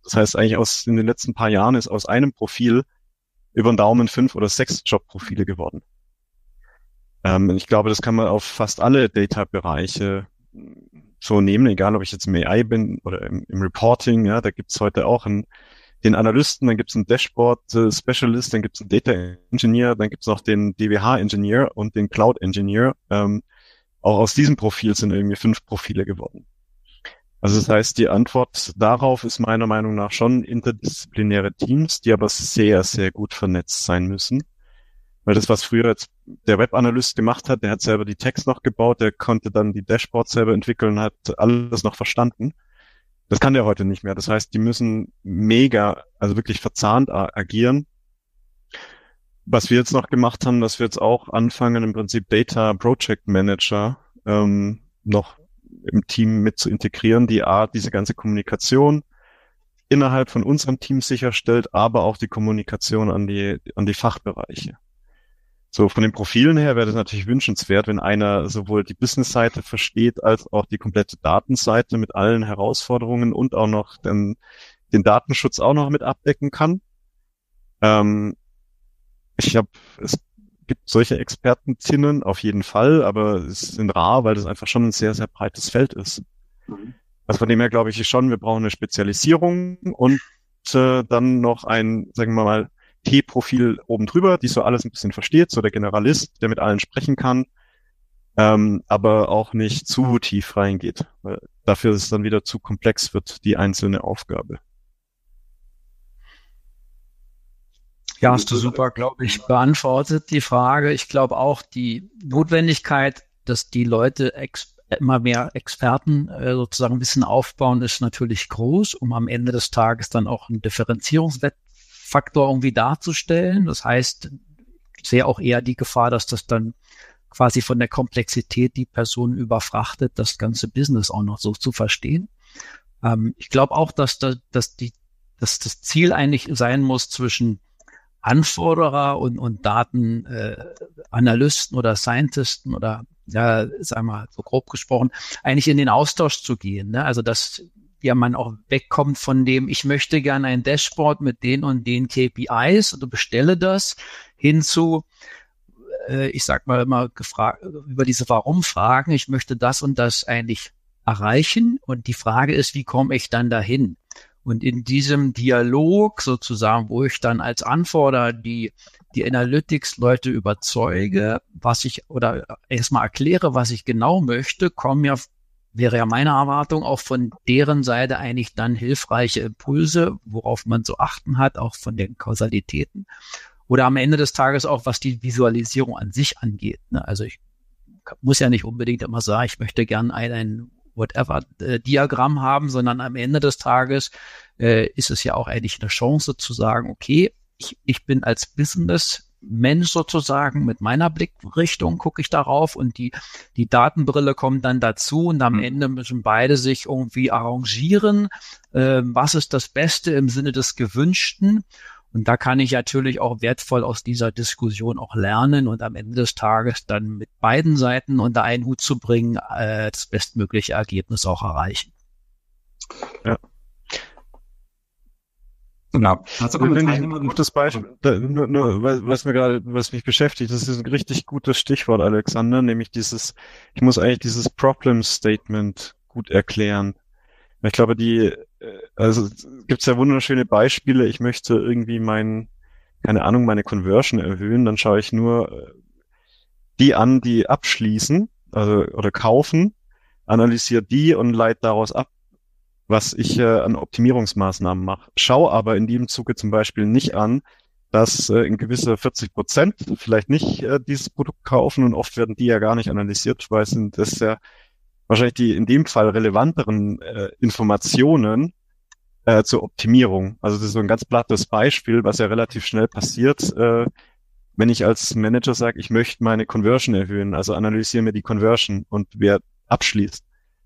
Speaker 3: Das heißt eigentlich in den letzten paar Jahren ist aus einem Profil über den Daumen 5 oder 6 Jobprofile geworden. Ich glaube, das kann man auf fast alle Data-Bereiche so nehmen, egal ob ich jetzt im AI bin oder im Reporting, ja, da gibt's heute auch den Analysten, dann gibt's einen Dashboard-Specialist, dann gibt's einen Data-Engineer, dann gibt's noch den DWH-Engineer und den Cloud-Engineer. Auch aus diesem Profil sind irgendwie 5 Profile geworden. Also das heißt, die Antwort darauf ist meiner Meinung nach schon interdisziplinäre Teams, die aber sehr, sehr gut vernetzt sein müssen. Weil das, was früher jetzt der Web-Analyst gemacht hat, der hat selber die Tags noch gebaut, der konnte dann die Dashboards selber entwickeln, hat alles noch verstanden. Das kann der heute nicht mehr. Das heißt, die müssen also wirklich verzahnt agieren. Was wir jetzt noch gemacht haben, dass wir jetzt auch anfangen, im Prinzip Data Project Manager noch im Team mit zu integrieren, die diese ganze Kommunikation innerhalb von unserem Team sicherstellt, aber auch die Kommunikation an die Fachbereiche. So, von den Profilen her wäre das natürlich wünschenswert, wenn einer sowohl die Business-Seite versteht, als auch die komplette Datenseite mit allen Herausforderungen und auch noch den Datenschutz auch noch mit abdecken kann. Es gibt solche Expertenzinnen auf jeden Fall, aber es sind rar, weil das einfach schon ein sehr, sehr breites Feld ist. Also von dem her glaube ich schon, wir brauchen eine Spezialisierung und dann noch ein, sagen wir mal, T-Profil oben drüber, die so alles ein bisschen versteht, so der Generalist, der mit allen sprechen kann, aber auch nicht zu tief reingeht, weil dafür ist es dann wieder zu komplex wird, die einzelne Aufgabe.
Speaker 4: Ja, hast du super, glaube ich, beantwortet die Frage. Ich glaube auch die Notwendigkeit, dass die Leute immer mehr Experten sozusagen Wissen aufbauen, ist natürlich groß, um am Ende des Tages dann auch einen Differenzierungsfaktor irgendwie darzustellen. Das heißt, ich sehe auch eher die Gefahr, dass das dann quasi von der Komplexität die Person überfrachtet, das ganze Business auch noch so zu verstehen. Ich glaube auch, dass das Ziel eigentlich sein muss zwischen Anforderer und Datenanalysten oder Scientisten oder ja, sagen wir mal so grob gesprochen, eigentlich in den Austausch zu gehen. Ne? Also dass ja man auch wegkommt von dem, ich möchte gerne ein Dashboard mit den und den KPIs und bestelle das hin zu, ich sag mal immer gefragt über diese Warum-Fragen, ich möchte das und das eigentlich erreichen und die Frage ist, wie komme ich dann dahin? Und in diesem Dialog sozusagen, wo ich dann als Anforderer die Analytics-Leute überzeuge, oder erstmal erkläre, was ich genau möchte, wäre ja meine Erwartung auch von deren Seite eigentlich dann hilfreiche Impulse, worauf man zu achten hat, auch von den Kausalitäten. Oder am Ende des Tages auch, was die Visualisierung an sich angeht. Ne? Also ich muss ja nicht unbedingt immer sagen, ich möchte gern ein Diagramm haben, sondern am Ende des Tages ist es ja auch eigentlich eine Chance zu sagen, okay, ich bin als Business-Mensch sozusagen mit meiner Blickrichtung gucke ich darauf und die Datenbrille kommt dann dazu und am Ende müssen beide sich irgendwie arrangieren, was ist das Beste im Sinne des Gewünschten. Und da kann ich natürlich auch wertvoll aus dieser Diskussion auch lernen und am Ende des Tages dann mit beiden Seiten unter einen Hut zu bringen, das bestmögliche Ergebnis auch erreichen.
Speaker 3: Ja.
Speaker 2: Genau. Also
Speaker 3: ein gutes Beispiel, was mich beschäftigt, das ist ein richtig gutes Stichwort, Alexander, nämlich ich muss eigentlich dieses Problem Statement gut erklären. Ich glaube, also gibt's ja wunderschöne Beispiele. Ich möchte irgendwie meine Conversion erhöhen, dann schaue ich nur die an, die abschließen, oder kaufen, analysiere die und leite daraus ab, was ich an Optimierungsmaßnahmen mache. Schau aber in diesem Zuge zum Beispiel nicht an, dass in gewisse 40% vielleicht nicht dieses Produkt kaufen und oft werden die ja gar nicht analysiert, weil das ist ja wahrscheinlich die in dem Fall relevanteren Informationen zur Optimierung. Also das ist so ein ganz plattes Beispiel, was ja relativ schnell passiert, wenn ich als Manager sage, ich möchte meine Conversion erhöhen, also analysiere mir die Conversion und wer abschließt.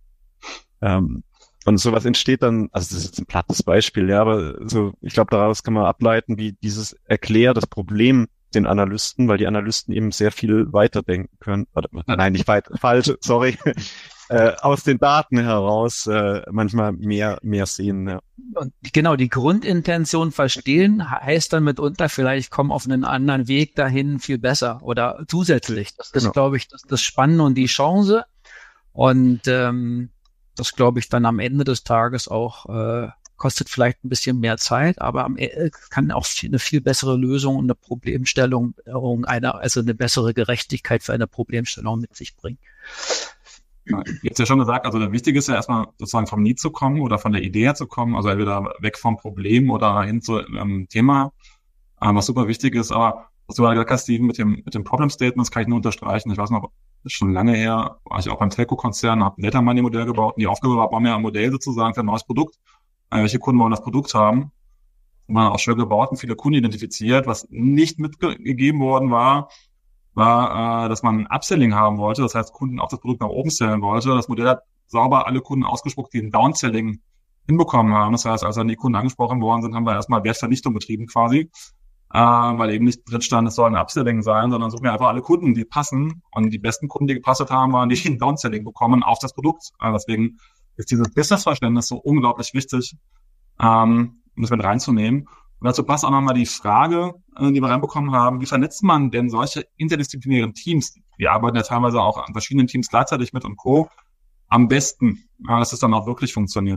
Speaker 3: Und sowas entsteht dann, also das ist jetzt ein plattes Beispiel, ja, aber so, ich glaube, daraus kann man ableiten, wie dieses das Problem den Analysten, weil die Analysten eben sehr viel weiterdenken können. Nein, nicht weiter, falsch, sorry. aus den Daten heraus manchmal mehr sehen. Ja.
Speaker 4: Und genau, die Grundintention verstehen heißt dann mitunter vielleicht kommen auf einen anderen Weg dahin viel besser oder zusätzlich. Das ist, glaube ich, das Spannende und die Chance. Und das glaube ich dann am Ende des Tages auch kostet vielleicht ein bisschen mehr Zeit, aber kann auch eine viel bessere Lösung und eine Problemstellung, also eine bessere Gerechtigkeit für eine Problemstellung mit sich bringen.
Speaker 2: Ja, jetzt ja schon gesagt, also das Wichtige ist ja erstmal sozusagen vom Need zu kommen oder von der Idee her zu kommen, also entweder weg vom Problem oder hin zu Thema, was super wichtig ist. Aber was du gerade gesagt hast, Steven, mit dem Problem Statements kann ich nur unterstreichen. Ich weiß noch, schon lange her war ich auch beim Telco-Konzern, habe ein Data Mining Modell gebaut und die Aufgabe war mir ein Modell sozusagen für ein neues Produkt. Welche Kunden wollen das Produkt haben? Man hat auch schön gebaut und viele Kunden identifiziert. Was nicht mitgegeben worden war, dass man ein Upselling haben wollte. Das heißt, Kunden auch das Produkt nach oben sellen wollte. Das Modell hat sauber alle Kunden ausgespuckt, die ein Downselling hinbekommen haben. Das heißt, als dann die Kunden angesprochen worden sind, haben wir erstmal Wertvernichtung betrieben quasi, weil eben nicht drin stand, es soll ein Upselling sein, sondern suchen wir einfach alle Kunden, die passen. Und die besten Kunden, die gepasst haben, waren die, die ein Downselling bekommen auf das Produkt. Deswegen ist dieses Businessverständnis so unglaublich wichtig, um das mit reinzunehmen. Und dazu passt auch nochmal die Frage, die wir reinbekommen haben, wie vernetzt man denn solche interdisziplinären Teams? Wir arbeiten ja teilweise auch an verschiedenen Teams gleichzeitig mit und Co. am besten, dass es dann auch wirklich funktioniert.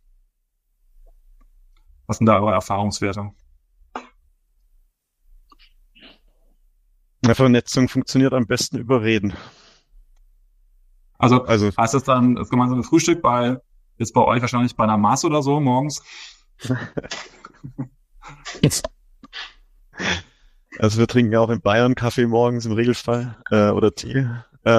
Speaker 2: Was sind da eure Erfahrungswerte?
Speaker 3: Ja, Vernetzung funktioniert am besten über Reden.
Speaker 2: Also heißt das dann das gemeinsame Frühstück jetzt bei euch wahrscheinlich bei einer Maß oder so morgens?
Speaker 3: Also wir trinken auch in Bayern Kaffee morgens im Regelfall oder Tee.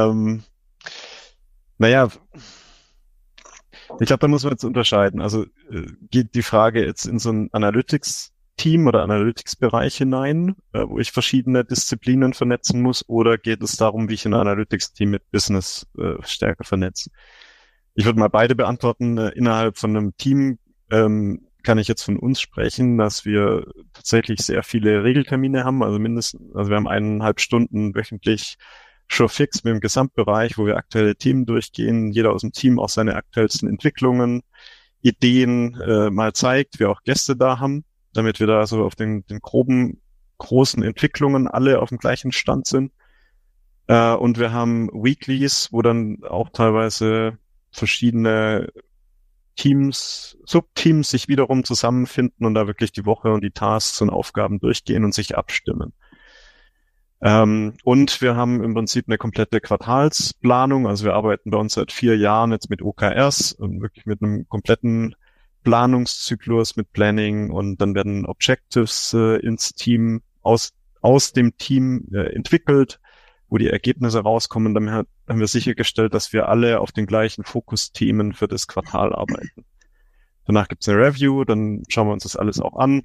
Speaker 3: Naja, ich glaube, da muss man jetzt unterscheiden. Also geht die Frage jetzt in so ein Analytics-Team oder Analytics-Bereich hinein, wo ich verschiedene Disziplinen vernetzen muss, oder geht es darum, wie ich ein Analytics-Team mit Business stärker vernetze? Ich würde mal beide beantworten. Innerhalb von einem Team kann ich jetzt von uns sprechen, dass wir tatsächlich sehr viele Regeltermine haben, also wir haben 1,5 Stunden wöchentlich schon fix mit dem Gesamtbereich, wo wir aktuelle Themen durchgehen, jeder aus dem Team auch seine aktuellsten Entwicklungen, Ideen mal zeigt, wir auch Gäste da haben, damit wir da so auf den groben, großen Entwicklungen alle auf dem gleichen Stand sind. Und wir haben Weeklies, wo dann auch teilweise verschiedene Teams, Subteams sich wiederum zusammenfinden und da wirklich die Woche und die Tasks und Aufgaben durchgehen und sich abstimmen. Und wir haben im Prinzip eine komplette Quartalsplanung. Also wir arbeiten bei uns seit 4 Jahren jetzt mit OKRs und wirklich mit einem kompletten Planungszyklus mit Planning, und dann werden Objectives ins Team aus dem Team entwickelt, wo die Ergebnisse rauskommen. Dann haben wir sichergestellt, dass wir alle auf den gleichen Fokusthemen für das Quartal arbeiten. Danach gibt's eine Review, dann schauen wir uns das alles auch an.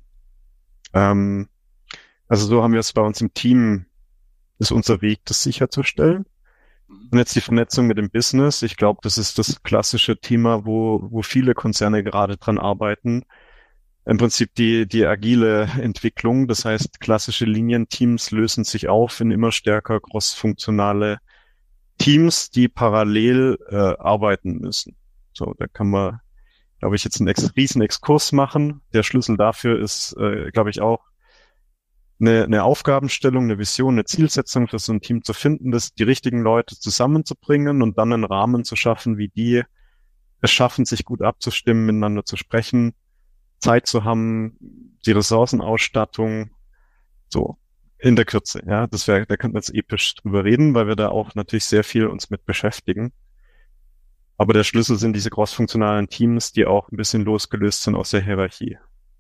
Speaker 3: Also so haben wir es bei uns im Team, ist unser Weg, das sicherzustellen. Und jetzt die Vernetzung mit dem Business. Ich glaube, das ist das klassische Thema, wo viele Konzerne gerade dran arbeiten. Im Prinzip die agile Entwicklung. Das heißt, klassische Linienteams lösen sich auf in immer stärker cross-funktionale Teams, die parallel arbeiten müssen. So, da kann man, glaube ich, jetzt einen riesen Exkurs machen. Der Schlüssel dafür ist, glaube ich, auch eine Aufgabenstellung, eine Vision, eine Zielsetzung für so ein Team zu finden, die richtigen Leute zusammenzubringen und dann einen Rahmen zu schaffen, wie die es schaffen, sich gut abzustimmen, miteinander zu sprechen, Zeit zu haben, die Ressourcenausstattung, so in der Kürze. Ja, da könnten wir jetzt episch drüber reden, weil wir da auch natürlich sehr viel uns mit beschäftigen. Aber der Schlüssel sind diese crossfunktionalen Teams, die auch ein bisschen losgelöst sind aus der Hierarchie.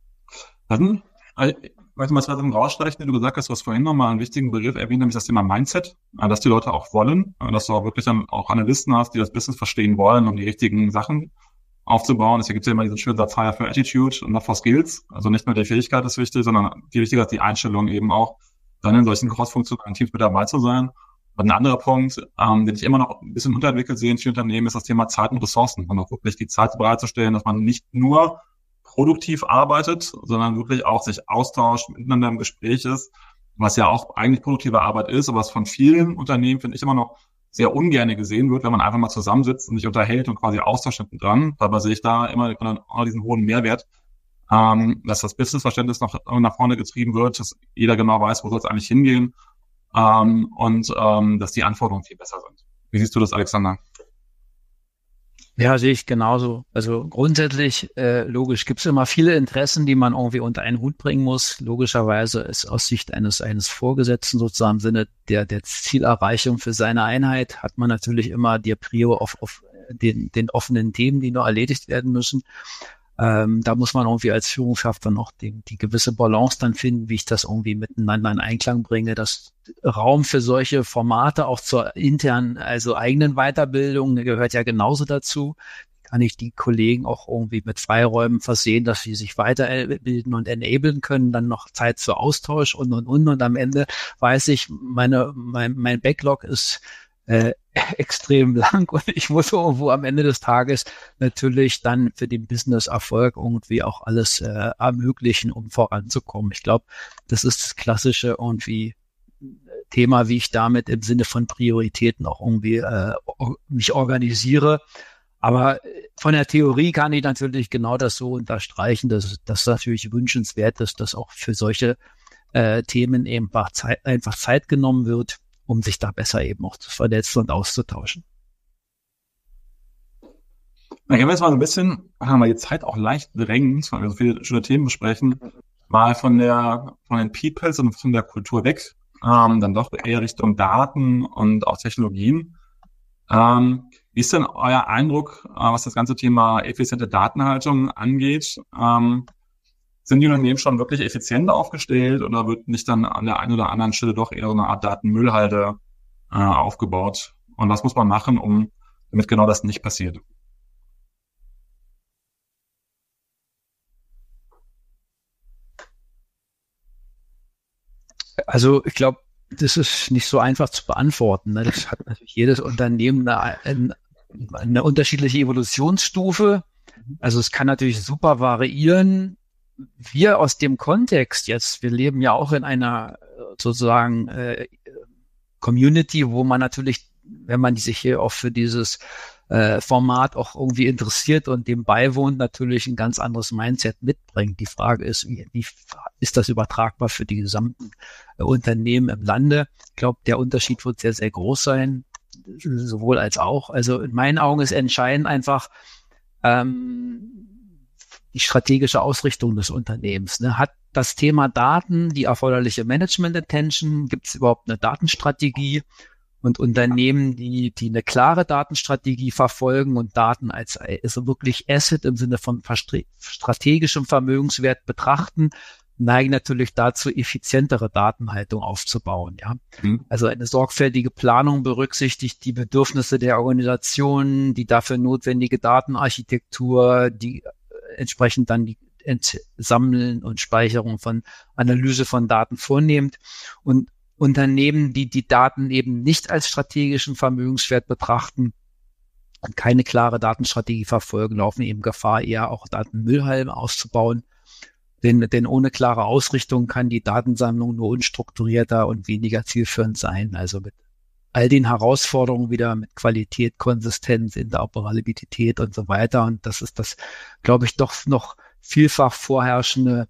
Speaker 2: Ich möchte mal 2 Sachen rausstreichen, die du gesagt hast. Du hast vorhin nochmal einen wichtigen Begriff erwähnt, nämlich das Thema Mindset, dass die Leute auch wollen, dass du auch wirklich dann auch Analysten hast, die das Business verstehen wollen, um die richtigen Sachen aufzubauen. Deswegen gibt es ja immer diesen schönen Satz, Hire for Attitude und not for Skills. Also nicht nur die Fähigkeit ist wichtig, sondern die wichtiger ist die Einstellung eben auch, dann in solchen cross-funktionalen Teams mit dabei zu sein. Und ein anderer Punkt, den ich immer noch ein bisschen unterentwickelt sehe in vielen Unternehmen, ist das Thema Zeit und Ressourcen. Und auch wirklich die Zeit bereitzustellen, dass man nicht nur produktiv arbeitet, sondern wirklich auch sich austauscht, miteinander im Gespräch ist, was ja auch eigentlich produktive Arbeit ist, aber was von vielen Unternehmen, finde ich, immer noch sehr ungerne gesehen wird, wenn man einfach mal zusammensitzt und sich unterhält und quasi austauscht hinten dran. Dabei sehe ich da immer diesen hohen Mehrwert, dass das Businessverständnis noch nach vorne getrieben wird, dass jeder genau weiß, wo soll es eigentlich hingehen, dass die Anforderungen viel besser sind. Wie siehst du das, Alexander?
Speaker 4: Ja, sehe ich genauso. Also grundsätzlich, logisch, gibt es immer viele Interessen, die man irgendwie unter einen Hut bringen muss. Logischerweise ist aus Sicht eines Vorgesetzten sozusagen im Sinne der Zielerreichung für seine Einheit, hat man natürlich immer die Prio auf den offenen Themen, die noch erledigt werden müssen. Da muss man irgendwie als Führungskraft dann auch die gewisse Balance dann finden, wie ich das irgendwie miteinander in Einklang bringe, dass Raum für solche Formate auch zur internen, also eigenen Weiterbildung gehört ja genauso dazu. Kann ich die Kollegen auch irgendwie mit Freiräumen versehen, dass sie sich weiterbilden und enablen können, dann noch Zeit für Austausch und am Ende weiß ich, mein Backlog ist extrem lang und ich muss irgendwo am Ende des Tages natürlich dann für den Business-Erfolg irgendwie auch alles ermöglichen, um voranzukommen. Ich glaube, das ist das klassische irgendwie Thema, wie ich damit im Sinne von Prioritäten auch irgendwie mich organisiere. Aber von der Theorie kann ich natürlich genau das so unterstreichen, dass das natürlich wünschenswert ist, dass auch für solche Themen eben einfach Zeit genommen wird, um sich da besser eben auch zu vernetzen und auszutauschen.
Speaker 2: Dann gehen wir jetzt mal so ein bisschen, haben wir die Zeit auch leicht drängt, weil wir so viele schöne Themen besprechen, mal von den Peoples und von der Kultur weg, dann doch eher Richtung Daten und auch Technologien. Wie ist denn euer Eindruck, was das ganze Thema effiziente Datenhaltung angeht? Sind die Unternehmen schon wirklich effizienter aufgestellt oder wird nicht dann an der einen oder anderen Stelle doch eher so eine Art Datenmüllhalde aufgebaut? Und was muss man machen, damit genau das nicht passiert?
Speaker 4: Also ich glaube, das ist nicht so einfach zu beantworten. Ne? Das hat natürlich jedes Unternehmen eine unterschiedliche Evolutionsstufe. Also es kann natürlich super variieren. Wir aus dem Kontext jetzt, wir leben ja auch in einer sozusagen Community, wo man natürlich, wenn man sich hier auch für dieses Format auch irgendwie interessiert und dem beiwohnt, natürlich ein ganz anderes Mindset mitbringt. Die Frage ist, wie ist das übertragbar für die gesamten Unternehmen im Lande? Ich glaube, der Unterschied wird sehr, sehr groß sein, sowohl als auch. Also in meinen Augen ist entscheidend einfach, die strategische Ausrichtung des Unternehmens. Ne? Hat das Thema Daten die erforderliche Management-Attention? Gibt es überhaupt eine Datenstrategie? Und Unternehmen, die eine klare Datenstrategie verfolgen und Daten als also wirklich Asset im Sinne von strategischem Vermögenswert betrachten, neigen natürlich dazu, effizientere Datenhaltung aufzubauen. Ja, Also eine sorgfältige Planung berücksichtigt die Bedürfnisse der Organisation, die dafür notwendige Datenarchitektur, die entsprechend dann die Sammeln und Speicherung von Analyse von Daten vornimmt. Und Unternehmen, die Daten eben nicht als strategischen Vermögenswert betrachten und keine klare Datenstrategie verfolgen, laufen eben Gefahr, eher auch Datenmüllhalden auszubauen. Denn ohne klare Ausrichtung kann die Datensammlung nur unstrukturierter und weniger zielführend sein. Also mit all den Herausforderungen wieder mit Qualität, Konsistenz, Interoperabilität und so weiter. Und das ist das, glaube ich, doch noch vielfach vorherrschende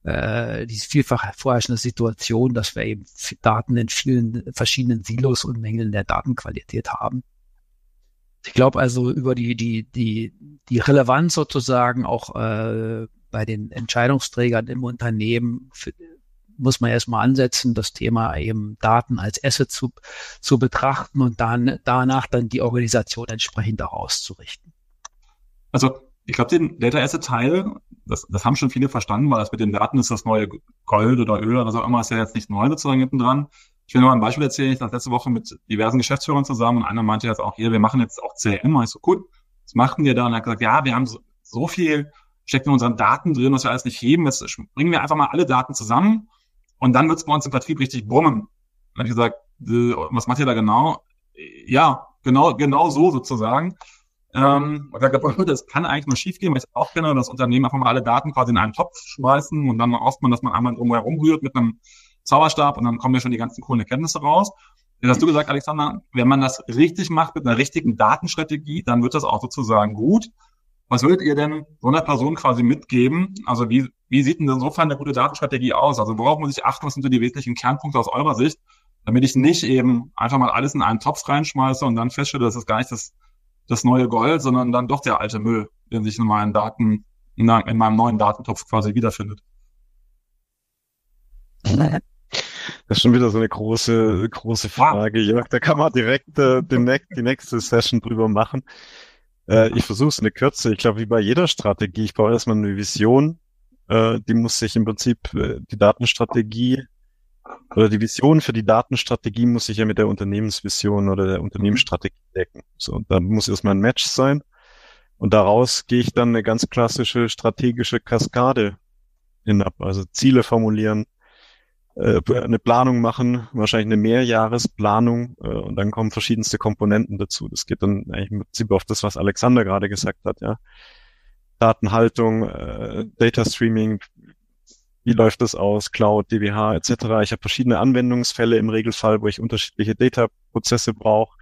Speaker 4: Situation, dass wir eben Daten in vielen verschiedenen Silos und Mängeln der Datenqualität haben. Ich glaube also über die Relevanz sozusagen auch bei den Entscheidungsträgern im Unternehmen muss man erstmal ansetzen, das Thema eben Daten als Asset zu betrachten und dann danach dann die Organisation entsprechend auch auszurichten.
Speaker 2: Also ich glaube, den Data Asset Teil, das haben schon viele verstanden, weil das mit den Daten ist das neue Gold oder Öl oder was auch immer, ist ja jetzt nicht neu sozusagen hinten dran. Ich will nur mal ein Beispiel erzählen. Ich saß letzte Woche mit diversen Geschäftsführern zusammen und einer meinte jetzt auch hier, wir machen jetzt auch CRM. Und ich so, cool, was machen wir da? Und er hat gesagt, ja, wir haben so viel, steckt in unseren Daten drin, was wir alles nicht heben. Jetzt bringen wir einfach mal alle Daten zusammen und dann wird es bei uns im Vertrieb richtig brummen. Und dann habe ich gesagt, was macht ihr da genau? Ja, genau so sozusagen. Und ich glaube, das kann eigentlich nur schief gehen, weil ich auch kenne, dass Unternehmen einfach mal alle Daten quasi in einen Topf schmeißen und dann hofft man, dass man einmal drumherum rührt mit einem Zauberstab und dann kommen ja schon die ganzen coolen Erkenntnisse raus. Jetzt hast du gesagt, Alexander, wenn man das richtig macht mit einer richtigen Datenstrategie, dann wird das auch sozusagen gut. Was würdet ihr denn so einer Person quasi mitgeben? Also wie sieht denn insofern eine gute Datenstrategie aus? Also worauf muss ich achten? Was sind so die wesentlichen Kernpunkte aus eurer Sicht, damit ich nicht eben einfach mal alles in einen Topf reinschmeiße und dann feststelle, das ist gar nicht das neue Gold, sondern dann doch der alte Müll, der sich in meinen Daten, in meinem neuen Datentopf quasi wiederfindet.
Speaker 3: Das ist schon wieder so eine große Frage, Jörg. Da kann man direkt die nächste Session drüber machen. Ich versuche es in der Kürze. Ich glaube, wie bei jeder Strategie, ich brauche erstmal eine Vision. Die muss sich im Prinzip, die Datenstrategie oder die Vision für die Datenstrategie muss sich ja mit der Unternehmensvision oder der Unternehmensstrategie decken. So, und da muss erstmal ein Match sein. Und daraus gehe ich dann eine ganz klassische strategische Kaskade hinab. Also Ziele formulieren, eine Planung machen, wahrscheinlich eine Mehrjahresplanung, und dann kommen verschiedenste Komponenten dazu. Das geht dann eigentlich im Prinzip auf das, was Alexander gerade gesagt hat, ja. Datenhaltung, Data Streaming, wie läuft das aus, Cloud, DWH etc. Ich habe verschiedene Anwendungsfälle im Regelfall, wo ich unterschiedliche Data-Prozesse brauche,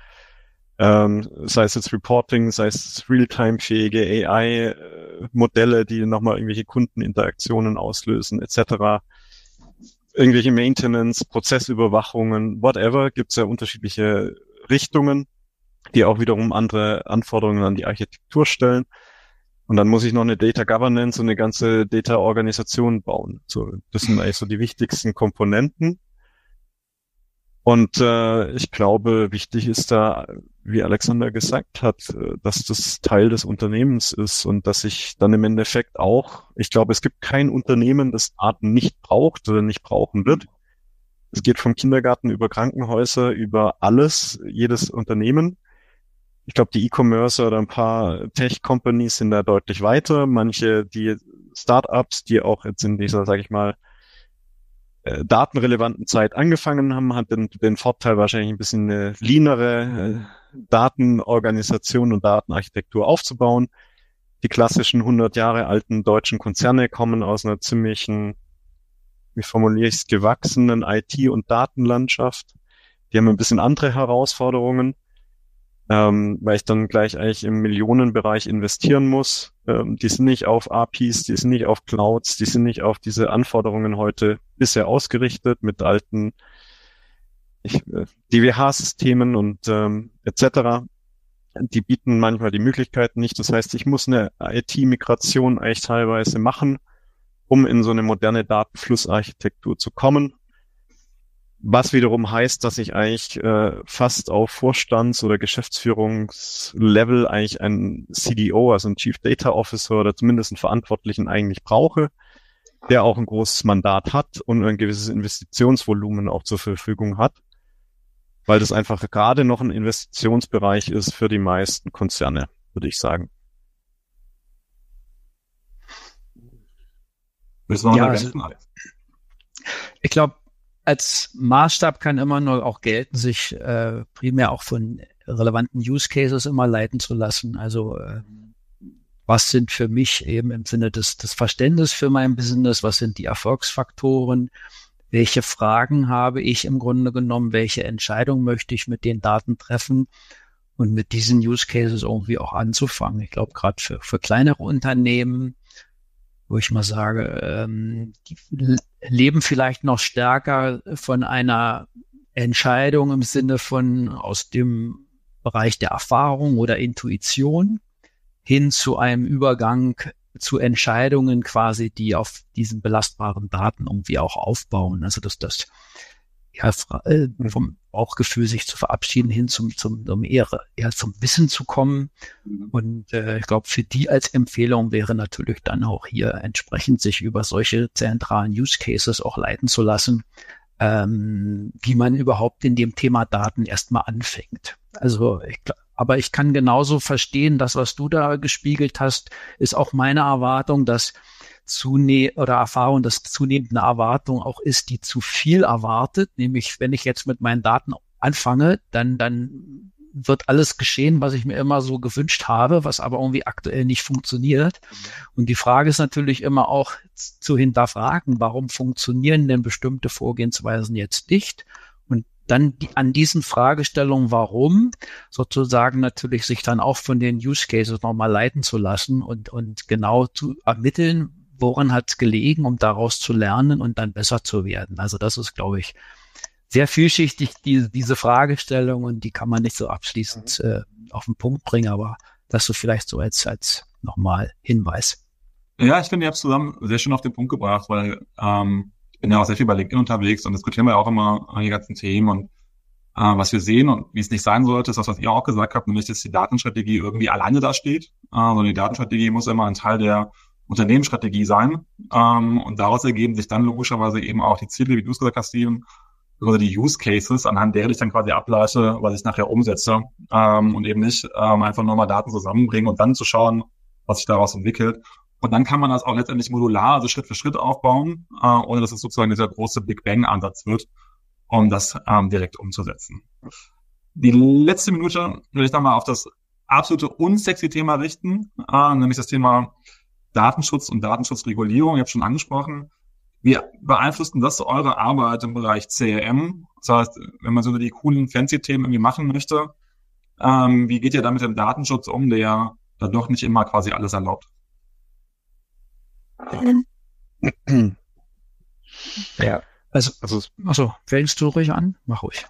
Speaker 3: sei es jetzt Reporting, sei es Realtime-fähige AI-Modelle, die nochmal irgendwelche Kundeninteraktionen auslösen etc., irgendwelche Maintenance, Prozessüberwachungen, whatever, gibt es ja unterschiedliche Richtungen, die auch wiederum andere Anforderungen an die Architektur stellen. Und dann muss ich noch eine Data Governance und eine ganze Data Organisation bauen. So, das sind eigentlich so die wichtigsten Komponenten. Und ich glaube, wichtig ist da, wie Alexander gesagt hat, dass das Teil des Unternehmens ist und dass ich dann im Endeffekt auch, ich glaube, es gibt kein Unternehmen, das Daten nicht braucht oder nicht brauchen wird. Es geht vom Kindergarten über Krankenhäuser, über alles, jedes Unternehmen. Ich glaube, die E-Commerce oder ein paar Tech-Companies sind da deutlich weiter. Manche, die Startups, die auch jetzt in dieser, sage ich mal, datenrelevanten Zeit angefangen haben, hat den Vorteil, wahrscheinlich ein bisschen eine leanere Datenorganisation und Datenarchitektur aufzubauen. Die klassischen 100 Jahre alten deutschen Konzerne kommen aus einer ziemlichen, wie formuliere ich es, gewachsenen IT- und Datenlandschaft. Die haben ein bisschen andere Herausforderungen, weil ich dann gleich eigentlich im Millionenbereich investieren muss. Die sind nicht auf APIs, die sind nicht auf Clouds, die sind nicht auf diese Anforderungen heute bisher ausgerichtet mit alten DWH-Systemen und etc. Die bieten manchmal die Möglichkeiten nicht. Das heißt, ich muss eine IT-Migration eigentlich teilweise machen, um in so eine moderne Datenflussarchitektur zu kommen. Was wiederum heißt, dass ich eigentlich fast auf Vorstands- oder Geschäftsführungslevel eigentlich einen CDO, also einen Chief Data Officer oder zumindest einen Verantwortlichen eigentlich brauche, der auch ein großes Mandat hat und ein gewisses Investitionsvolumen auch zur Verfügung hat, weil das einfach gerade noch ein Investitionsbereich ist für die meisten Konzerne, würde ich sagen.
Speaker 2: Willst du noch ergänzen, Alex?
Speaker 4: Ich glaube, als Maßstab kann immer nur auch gelten, sich primär auch von relevanten Use Cases immer leiten zu lassen. Also was sind für mich eben im Sinne des Verständnisses für mein Business, was sind die Erfolgsfaktoren, welche Fragen habe ich im Grunde genommen, welche Entscheidung möchte ich mit den Daten treffen und mit diesen Use Cases irgendwie auch anzufangen. Ich glaube, gerade für kleinere Unternehmen, wo ich mal sage, die leben vielleicht noch stärker von einer Entscheidung im Sinne von aus dem Bereich der Erfahrung oder Intuition hin zu einem Übergang zu Entscheidungen quasi, die auf diesen belastbaren Daten irgendwie auch aufbauen. Also dass das ja vom Bauchgefühl sich zu verabschieden hin zum eher zum Wissen zu kommen. Und ich glaube, für die als Empfehlung wäre natürlich dann auch hier entsprechend sich über solche zentralen Use Cases auch leiten zu lassen, wie man überhaupt in dem Thema Daten erstmal anfängt. Also aber ich kann genauso verstehen, das, was du da gespiegelt hast, ist auch meine Erwartung, dass Erfahrung, dass zunehmend eine Erwartung auch ist, die zu viel erwartet. Nämlich, wenn ich jetzt mit meinen Daten anfange, dann wird alles geschehen, was ich mir immer so gewünscht habe, was aber irgendwie aktuell nicht funktioniert. Und die Frage ist natürlich immer auch zu hinterfragen, warum funktionieren denn bestimmte Vorgehensweisen jetzt nicht? Und dann an diesen Fragestellungen, warum, sozusagen natürlich sich dann auch von den Use Cases nochmal leiten zu lassen und genau zu ermitteln, woran hat es gelegen, um daraus zu lernen und dann besser zu werden. Also das ist, glaube ich, sehr vielschichtig, diese Fragestellung, und die kann man nicht so abschließend auf den Punkt bringen, aber das so vielleicht so als nochmal Hinweis.
Speaker 2: Ja, ich finde, ihr habt es zusammen sehr schön auf den Punkt gebracht, weil ich bin ja auch sehr viel bei LinkedIn unterwegs und diskutieren wir auch immer die ganzen Themen und was wir sehen und wie es nicht sein sollte, ist das, was ihr auch gesagt habt, nämlich, dass die Datenstrategie irgendwie alleine da steht. Sondern die Datenstrategie muss immer ein Teil der Unternehmensstrategie sein. Und daraus ergeben sich dann logischerweise eben auch die Ziele, wie du es gesagt hast, Steven, oder die Use Cases, anhand derer ich dann quasi ableite, was ich nachher umsetze. Und eben nicht einfach nur mal Daten zusammenbringen und dann zu schauen, was sich daraus entwickelt. Und dann kann man das auch letztendlich modular, also Schritt für Schritt aufbauen, ohne dass es sozusagen dieser große Big Bang-Ansatz wird, um das direkt umzusetzen. Die letzte Minute will ich dann mal auf das absolute unsexy Thema richten, nämlich das Thema Datenschutz und Datenschutzregulierung. Ich habe schon angesprochen. Wie beeinflusst denn das eure Arbeit im Bereich CRM? Das heißt, wenn man so die coolen Fancy-Themen irgendwie machen möchte, wie geht ihr da mit dem Datenschutz um, der da doch nicht immer quasi alles erlaubt?
Speaker 4: Ja. Also fängst du ruhig an? Mach ruhig.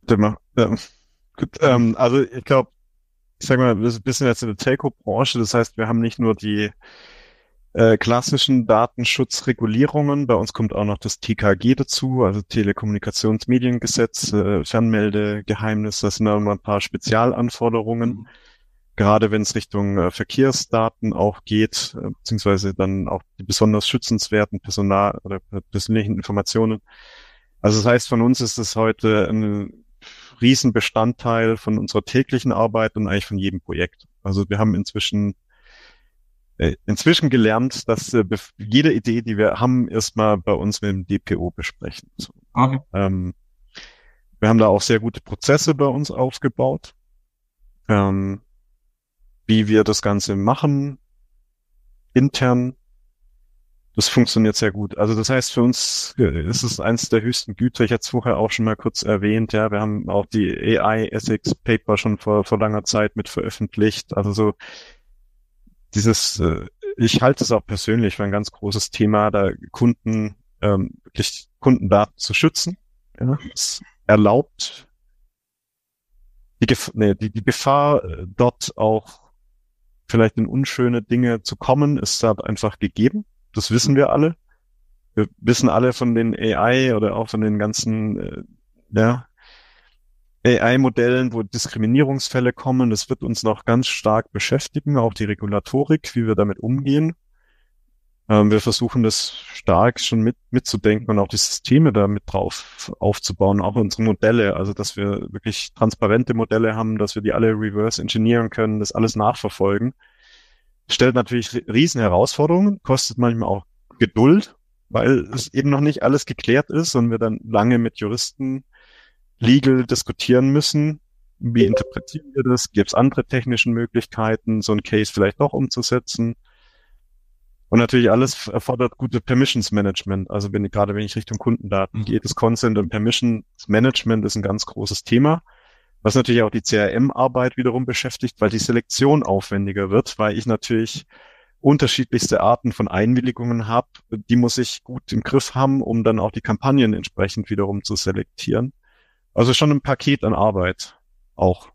Speaker 3: Gut, also ich glaube, ich sag mal, wir sind ein bisschen jetzt in der Telco-Branche, das heißt, wir haben nicht nur die klassischen Datenschutzregulierungen, bei uns kommt auch noch das TKG dazu, also Telekommunikationsmediengesetz, Fernmeldegeheimnis, das sind auch mal ein paar Spezialanforderungen, gerade wenn es Richtung Verkehrsdaten auch geht, beziehungsweise dann auch die besonders schützenswerten Personal- oder persönlichen Informationen. Also das heißt, von uns ist es heute ein Riesenbestandteil von unserer täglichen Arbeit und eigentlich von jedem Projekt. Also wir haben inzwischen gelernt, dass jede Idee, die wir haben, erstmal bei uns mit dem DPO besprechen.
Speaker 2: Okay.
Speaker 3: Wir haben da auch sehr gute Prozesse bei uns aufgebaut, wie wir das Ganze machen, intern. Das funktioniert sehr gut. Also das heißt, für uns ist es eines der höchsten Güter. Ich hatte es vorher auch schon mal kurz erwähnt. Ja, wir haben auch die AI Ethics Paper schon vor langer Zeit mit veröffentlicht. Also so dieses, ich halte es auch persönlich für ein ganz großes Thema, da wirklich Kundendaten zu schützen. Ja, es erlaubt die Gefahr, dort auch vielleicht in unschöne Dinge zu kommen, ist da einfach gegeben. Das wissen wir alle. Wir wissen alle von den AI oder auch von den ganzen AI-Modellen, wo Diskriminierungsfälle kommen. Das wird uns noch ganz stark beschäftigen, auch die Regulatorik, wie wir damit umgehen. Wir versuchen das stark schon mitzudenken und auch die Systeme da mit drauf aufzubauen, auch unsere Modelle, also dass wir wirklich transparente Modelle haben, dass wir die alle reverse engineeren können, das alles nachverfolgen. Stellt natürlich riesen Herausforderungen, kostet manchmal auch Geduld, weil es eben noch nicht alles geklärt ist und wir dann lange mit Juristen legal diskutieren müssen. Wie interpretieren wir das? Gibt es andere technische Möglichkeiten, so ein Case vielleicht doch umzusetzen? Und natürlich alles erfordert gute Permissions Management. Also wenn ich Richtung Kundendaten gehe, das Consent und Permissions Management ist ein ganz großes Thema, was natürlich auch die CRM-Arbeit wiederum beschäftigt, weil die Selektion aufwendiger wird, weil ich natürlich unterschiedlichste Arten von Einwilligungen habe. Die muss ich gut im Griff haben, um dann auch die Kampagnen entsprechend wiederum zu selektieren. Also schon ein Paket an Arbeit auch.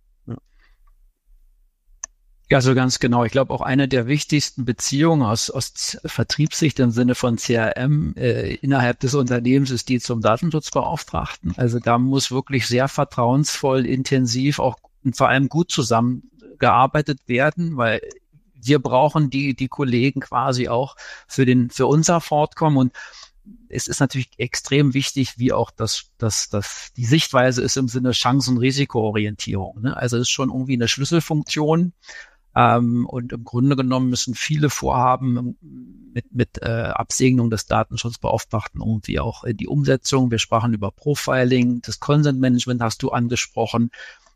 Speaker 4: Ja, so ganz genau. Ich glaube, auch eine der wichtigsten Beziehungen aus Vertriebssicht im Sinne von CRM innerhalb des Unternehmens ist die zum Datenschutzbeauftragten. Also da muss wirklich sehr vertrauensvoll, intensiv, auch und vor allem gut zusammengearbeitet werden, weil wir brauchen die Kollegen quasi auch für unser Fortkommen. Und es ist natürlich extrem wichtig, wie auch die Sichtweise ist im Sinne Chancen-Risiko-Orientierung. Ne? Also es ist schon irgendwie eine Schlüsselfunktion. Und im Grunde genommen müssen viele Vorhaben mit Absegnung des Datenschutzbeauftragten irgendwie auch in die Umsetzung. Wir sprachen über Profiling, das Consent Management hast du angesprochen.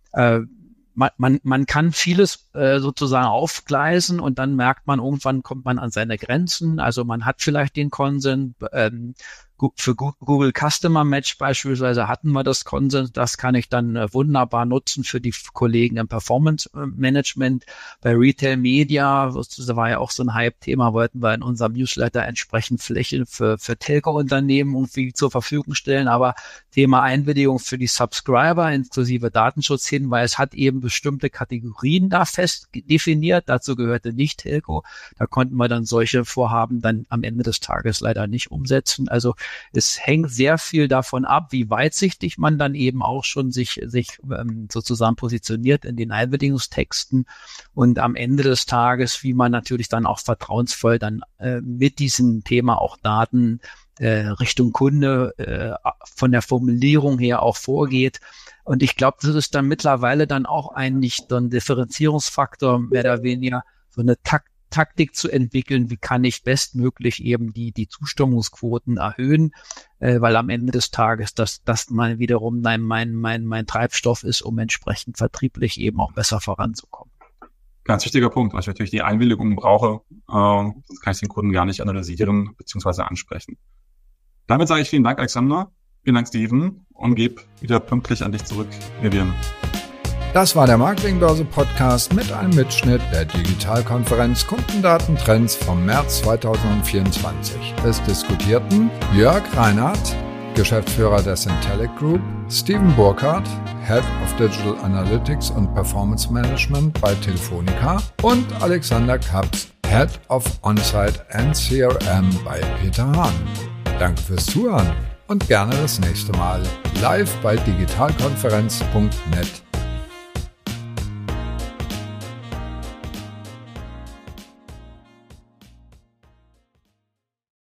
Speaker 4: Man kann vieles sozusagen aufgleisen und dann merkt man, irgendwann kommt man an seine Grenzen. Also man hat vielleicht den Consent, Für Google Customer Match beispielsweise hatten wir das Consent. Das kann ich dann wunderbar nutzen für die Kollegen im Performance Management. Bei Retail Media, das war ja auch so ein Hype-Thema, wollten wir in unserem Newsletter entsprechend Flächen für Telco-Unternehmen irgendwie zur Verfügung stellen. Aber Thema Einwilligung für die Subscriber inklusive Datenschutzhinweis hat eben bestimmte Kategorien da fest definiert. Dazu gehörte nicht Telco. Da konnten wir dann solche Vorhaben dann am Ende des Tages leider nicht umsetzen. Also es hängt sehr viel davon ab, wie weitsichtig man dann eben auch schon sich sozusagen positioniert in den Einwilligungstexten und am Ende des Tages, wie man natürlich dann auch vertrauensvoll dann mit diesem Thema auch Daten Richtung Kunde von der Formulierung her auch vorgeht. Und ich glaube, das ist dann mittlerweile dann auch eigentlich so ein Differenzierungsfaktor, mehr oder weniger so eine Taktik zu entwickeln, wie kann ich bestmöglich eben die Zustimmungsquoten erhöhen, weil am Ende des Tages das mal wiederum mein Treibstoff ist, um entsprechend vertrieblich eben auch besser voranzukommen.
Speaker 2: Ganz wichtiger Punkt, weil ich natürlich die Einwilligung brauche, sonst kann ich den Kunden gar nicht analysieren bzw. ansprechen. Damit sage ich vielen Dank, Alexander, vielen Dank, Steven, und gebe wieder pünktlich an dich zurück, Vivian.
Speaker 1: Das war der Marketingbörse-Podcast mit einem Mitschnitt der Digitalkonferenz Kundendatentrends vom März 2024. Es diskutierten Jörg Reinhardt, Geschäftsführer der Syntelic Group, Steven Burkhardt, Head of Digital Analytics und Performance Management bei Telefonica und Alexander Kapst, Head of On-Site and CRM bei Peter Hahn. Danke fürs Zuhören und gerne das nächste Mal live bei digitalkonferenz.net.